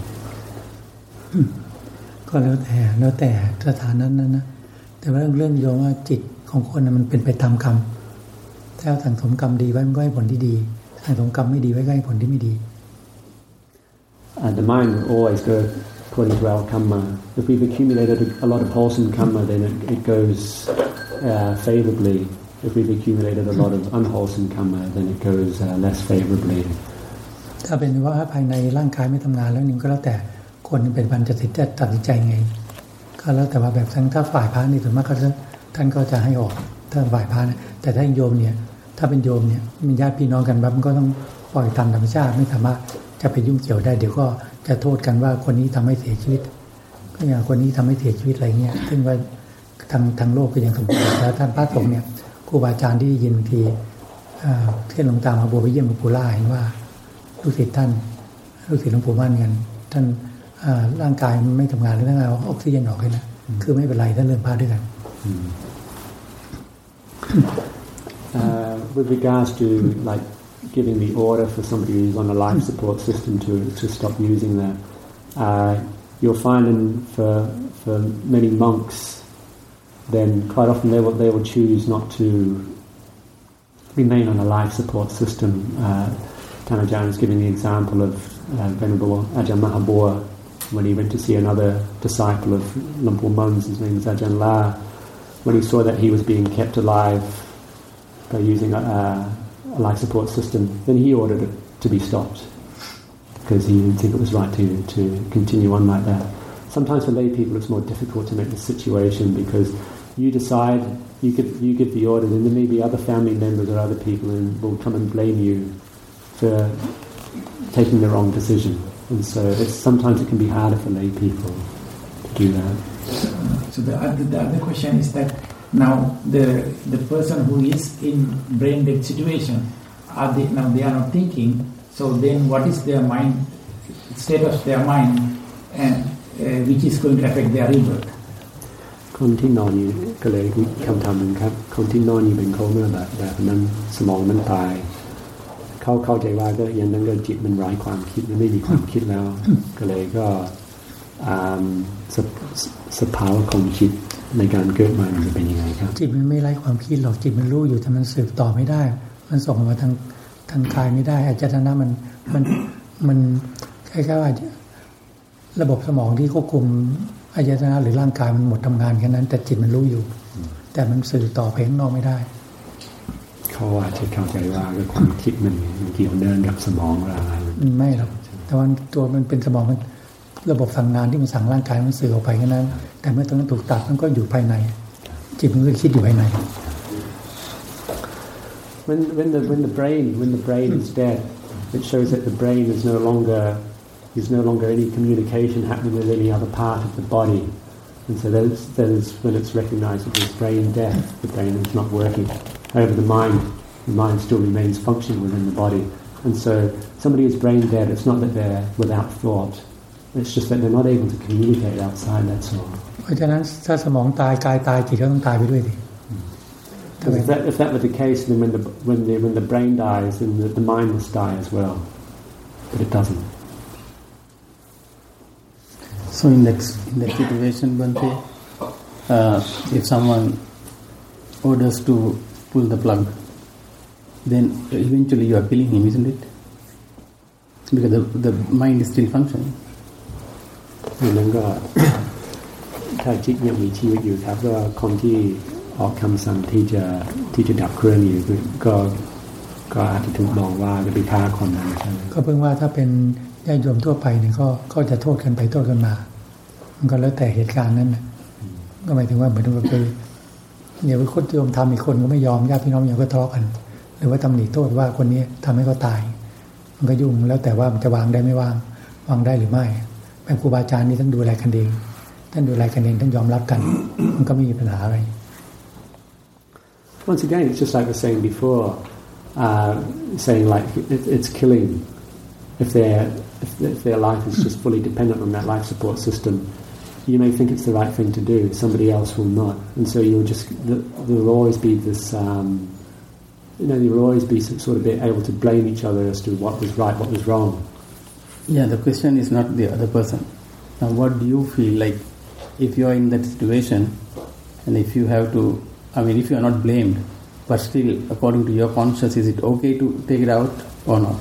ก็แล้วแต่สถานะนั้นนะแต่ว่าเรื่องโยมว่าจิตของคนนะมันเป็นไปตามกรรมถ้าสั่งสมกรรมดีไว้ก็ให้ผลที่ดีสั่งสมกรรมไม่ดีไว้ก็ให้ผลที่ไม่ดี The mind will always go according to our karma. If we've accumulated a lot of wholesome karma, then it goes favorably. If we've accumulated a lot of unwholesome karma, then it goes less favorably. ถ้าเป็นว่าภายในร่างกายไม่ทำงานแล้วนึงก็แล้วแต่คนเป็นบัญญัติจะตัดสินใจไงก็แล้วแต่ว่าแบบถ้าฝ่ายพระนี่ส่วนมากท่านก็จะให้ออกถ้าฝ่ายพระนะแต่ถ้าโยมเนี่ยถ้าเป็นโยมเนี่ยมีญาติพี่น้องกันแบบมันก็ต้องปล่อยตามธรรมชาติไม่สามารถจะไปยุ่งเกี่ยวได้เดี๋ยวก็จะโทษกันว่าคนนี้ทำให้เสียชีวิตก็อย่างคนนี้ทำให้เสียชีวิตอะไรเงี้ยซึ่งว่าทางโลกก็ยังสมควรแล้วท่านพระสงฆ์เนี่ยครูบาอาจารย์ที่ยินบางทีเช่นหลวงตามาบัวไปเยี่ยมหลวงปู่ล่าเห็นว่าลูกศิษย์ท่านลูกศิษย์หลวงปู่มั่นกันท่านร่างกายมันไม่ทำงานแล้วเอาออกซิเจนออกเลยนะคือไม่เป็นไรท่านเริ่มพาด้วยกัน With regards to like giving the order for somebody who's on a life support system to stop using that, you'll find for many monks, then quite often they will choose not to remain on a life support system. Tanajan is giving the example of Venerable Ajahn Mahabua when he went to see another disciple of Luang Por Mun's, his name is Ajahn La. When he saw that he was being kept alive by using a life support system, then he ordered it to be stopped because he didn't think it was right to continue on like that. Sometimes for lay people it's more difficult to make the situation because you decide, you give the order, then there may be other family members or other people and will come and blame you for taking the wrong decision. And so sometimes it can be harder for lay people to do that. So the other question is that now the person who is in brain dead situation, they are not thinking. So then what is their mind state of their mind, and which is going to affect their rebirth? คนที่นอนอยู่ก็เลยคำถามหนึ่งครับคนที่นอนอยู่เป็นโคม่าแบบนั้นสมองมันตายเข้าใจว่าก็ยังนั้นก็จิตมันไร้ความคิดมันไม่มีความคิดแล้วก็เลยก็สภาวะของจิตในการเกิดมามันจะเป็นยังไงครับจิตมันไม่ไร้ความคิดหรอกจิตมันรู้อยู่แต่มันสืบต่อไม่ได้มันส่งมาทางกายไม่ได้อาจารย์มันคล้ายๆว่าระบบสมองที่ควบคุมอายตนะหรือร่างกายมันหมดทำงานแค่นั้นแต่จิตมันรู้อยู่แต่มันสื่อต่อไปข้างนอกไม่ได้เขาอาจจะเข้าใจว่าความคิดมันเกี่ยวเนื่องกับสมองอะไรไม่หรอกแต่ว่าตัวมันเป็นสมองมันระบบสั่งงานที่มันสั่งร่างกายมันสื่อออกไปแค่นั้นแต่เมื่อตรงนั้นถูกตัดมันก็อยู่ภายในจิตมันก็คิดอยู่ภายใน When the brain is dead, it shows that the brain is no longer any communication happening with any other part of the body, and so that is when it's recognized that it's brain death. The brain is not working. However, the mind still remains functioning within the body, and so somebody is brain dead. It's not that they're without thought. It's just that they're not able to communicate outside. That's all. เพราะฉะนั้นถ้าสมองตายกายตายจิตก็ต้องตายไปด้วยดิ If that were the case, then when the brain dies, then the mind must die as well. But it doesn't. So in that situation, Bhante, if someone orders to pull the plug, then eventually you are killing him, isn't it? Because the mind is still functioning. นั้นก็ถ้าจิตยังมีชีวิตอยู่ครับก็คนที่ออกคำสั่งที่จะดับเครื่องอยู่ก็อาจจะถูกมองว่าจะไปฆ่าคนนั้นใช่ไหมก็เพิ่งว่าถ้าเป็นญาติโยมทั่วไปเนี่ยก็จะโทษกันไปโทษกันมามันก็แล้วแต่เหตุการณ์นั้นนะก็หมายถึงว่าเหมือนกับไปเดี๋ยวคนโยมทำอีกคนก็ไม่ยอมญาติพี่น้องอย่างก็ทะเลาะกันหรือว่าตำหนิโทษว่าคนนี้ทำให้เขาตายมันก็ยุ่งแล้วแต่ว่ามันจะวางได้ไม่วางได้หรือไม่แบบครูบาอาจารย์นี่ท่านดูแลกันเองท่านดูแลกันเองท่านยอมรับกันมันก็ไม่มีปัญหาอะไร Once again, it's just like I was saying before, saying like it's killing. If their life is just fully dependent on that life support system, you may think it's the right thing to do. Somebody else will not, and so there will always be this. You will always be sort of able to blame each other as to what was right, what was wrong. Yeah, the question is not the other person. Now, what do you feel like if you are in that situation, and if you have to? I mean, if you are not blamed, but still, according to your conscience, is it okay to take it out or not?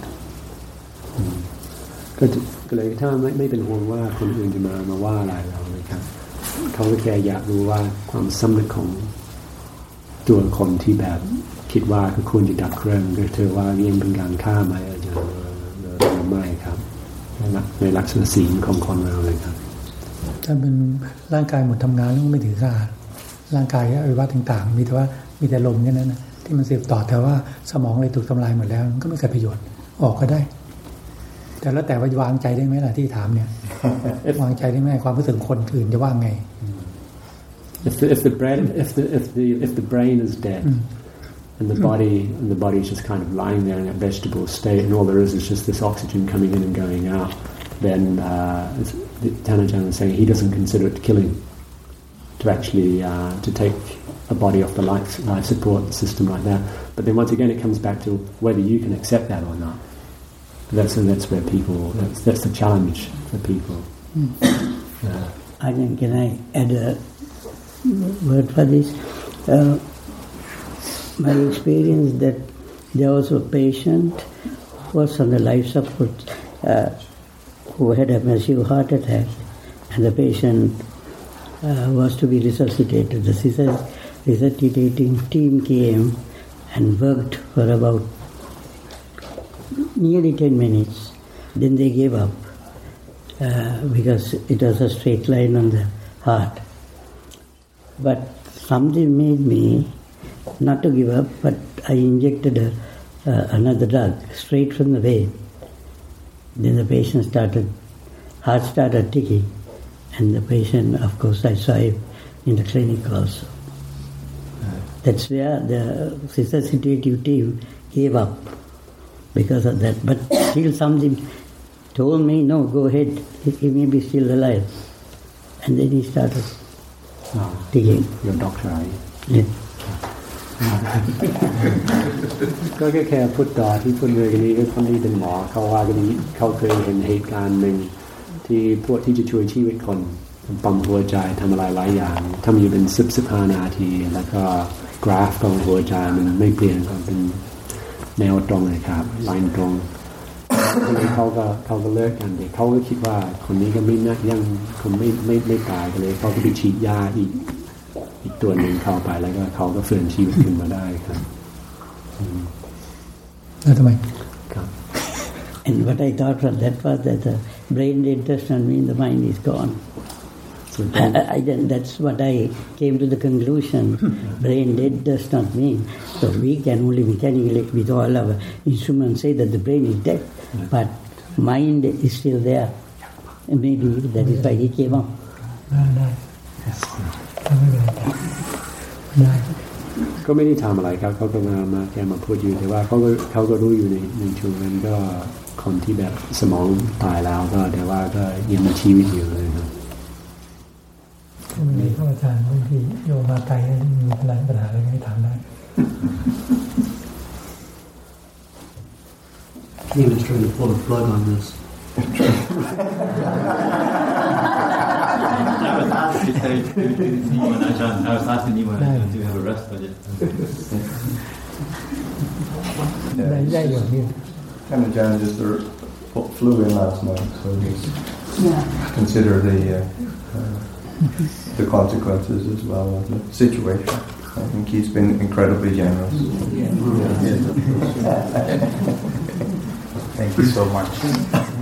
ก็เลยถ้าไม่เป็นห่วงว่าคนอื่นจะมาว่าอะไรเราเลยครับเขาก็แค่อยากรู้ว่าความสำนึกของตัวคนที่แบบคิดว่าก็ควรจะดับเครื่องก็เธอว่ายังเป็นการฆ่าไหมอาจารย์ไม่ครับในลักษณะศีลของคนเราเลยครับถ้าเป็นร่างกายหมดทำงานแล้วไม่ถือฆ่าร่างกายอวัยวะต่างๆมีแต่ลมแค่นั้นนะที่มันสืบต่อแต่ว่าสมองเลยถูกทำลายหมดแล้วมันก็ไม่เกิดประโยชน์ออกก็ได้แต่แล้วแต่ว่าวางใจได้ไหมล่ะที่ถามเนี่ยวางใจได้ไหมความรู้สึกคนอื่นจะว่าไง If the brain is dead and the body is just kind of lying there in a vegetable state and all there is just this oxygen coming in and going out, then Tanajan is saying he doesn't consider it killing to actually to take a body off the life support system like that. But then once again it comes back to whether you can accept that or not. That's where people that's the challenge for people. Can I add a word for this? My experience that there was a patient who was on the life support who had a massive heart attack, and the patient was to be resuscitated. The resuscitating team came and worked for about nearly 10 minutes. Then they gave up because it was a straight line on the heart. But something made me not to give up, but I injected another drug straight from the vein. Then the patient heart started ticking, and the patient, of course, I saw him in the clinic also. That's where the resuscitative team gave up because of that. But still something told me, no, go ahead, he may be still alive. And then he started ticking. Your doctor, are you? Yeah. ก็แค่พูดต่อที่พูดเลยกันนี้ก็คนที่เป็นหมอเขาว่ากันนี้เขาเคยเห็นเหตุการณ์หนึ่งที่พวกที่จะช่วยชีวิตคนปั๊มหัวใจทำอะไรหลายอย่างทำอยู่เป็น15 นาทีแล้วก็กราฟของหัวใจมันไม่เปลี่ยนก็เป็นแนวตรงเลยครับไลน์ตรงคนนี้เขาก็เลิกกันแต่เขาก็คิดว่าคนนี้ก็ไม่น่ายังคงไม่ตายกันเลยเขาก็ไปฉีดยาอีกตัวหนึ่งเข้าไปแล้วก็เขาก็ฟื้นชีวิตขึ้นมาได้ครับแล้วทำไมครับ And what I thought from that was that the brain dead does not mean the mind is gone. That's what I came to the conclusion. Brain dead does not mean. So we can only mechanically, with all our instruments, say that the brain is dead, but mind is still there. And maybe that is why he came up. ก็ไม่ได้ทำอะไรครับเขาก็มาแค่มาพูดอยู่แต่ว่าเขาก็รู้อยู่ในช่วงนั้นก็คนที่แบบสมองตายแล้วก็แต่ว่าก็ยังมีชีวิตอยู่เลยครับมีท่านอาจารย์บางทีโยมมาไกลมีปัญหาอะไรไม่ถามได้ He was trying to pull the plug on this. I was asking you to have a rest budget. Kamajan just flew in last night, so he's consider the consequences as well of the situation. I think he's been incredibly generous. Thank you so much.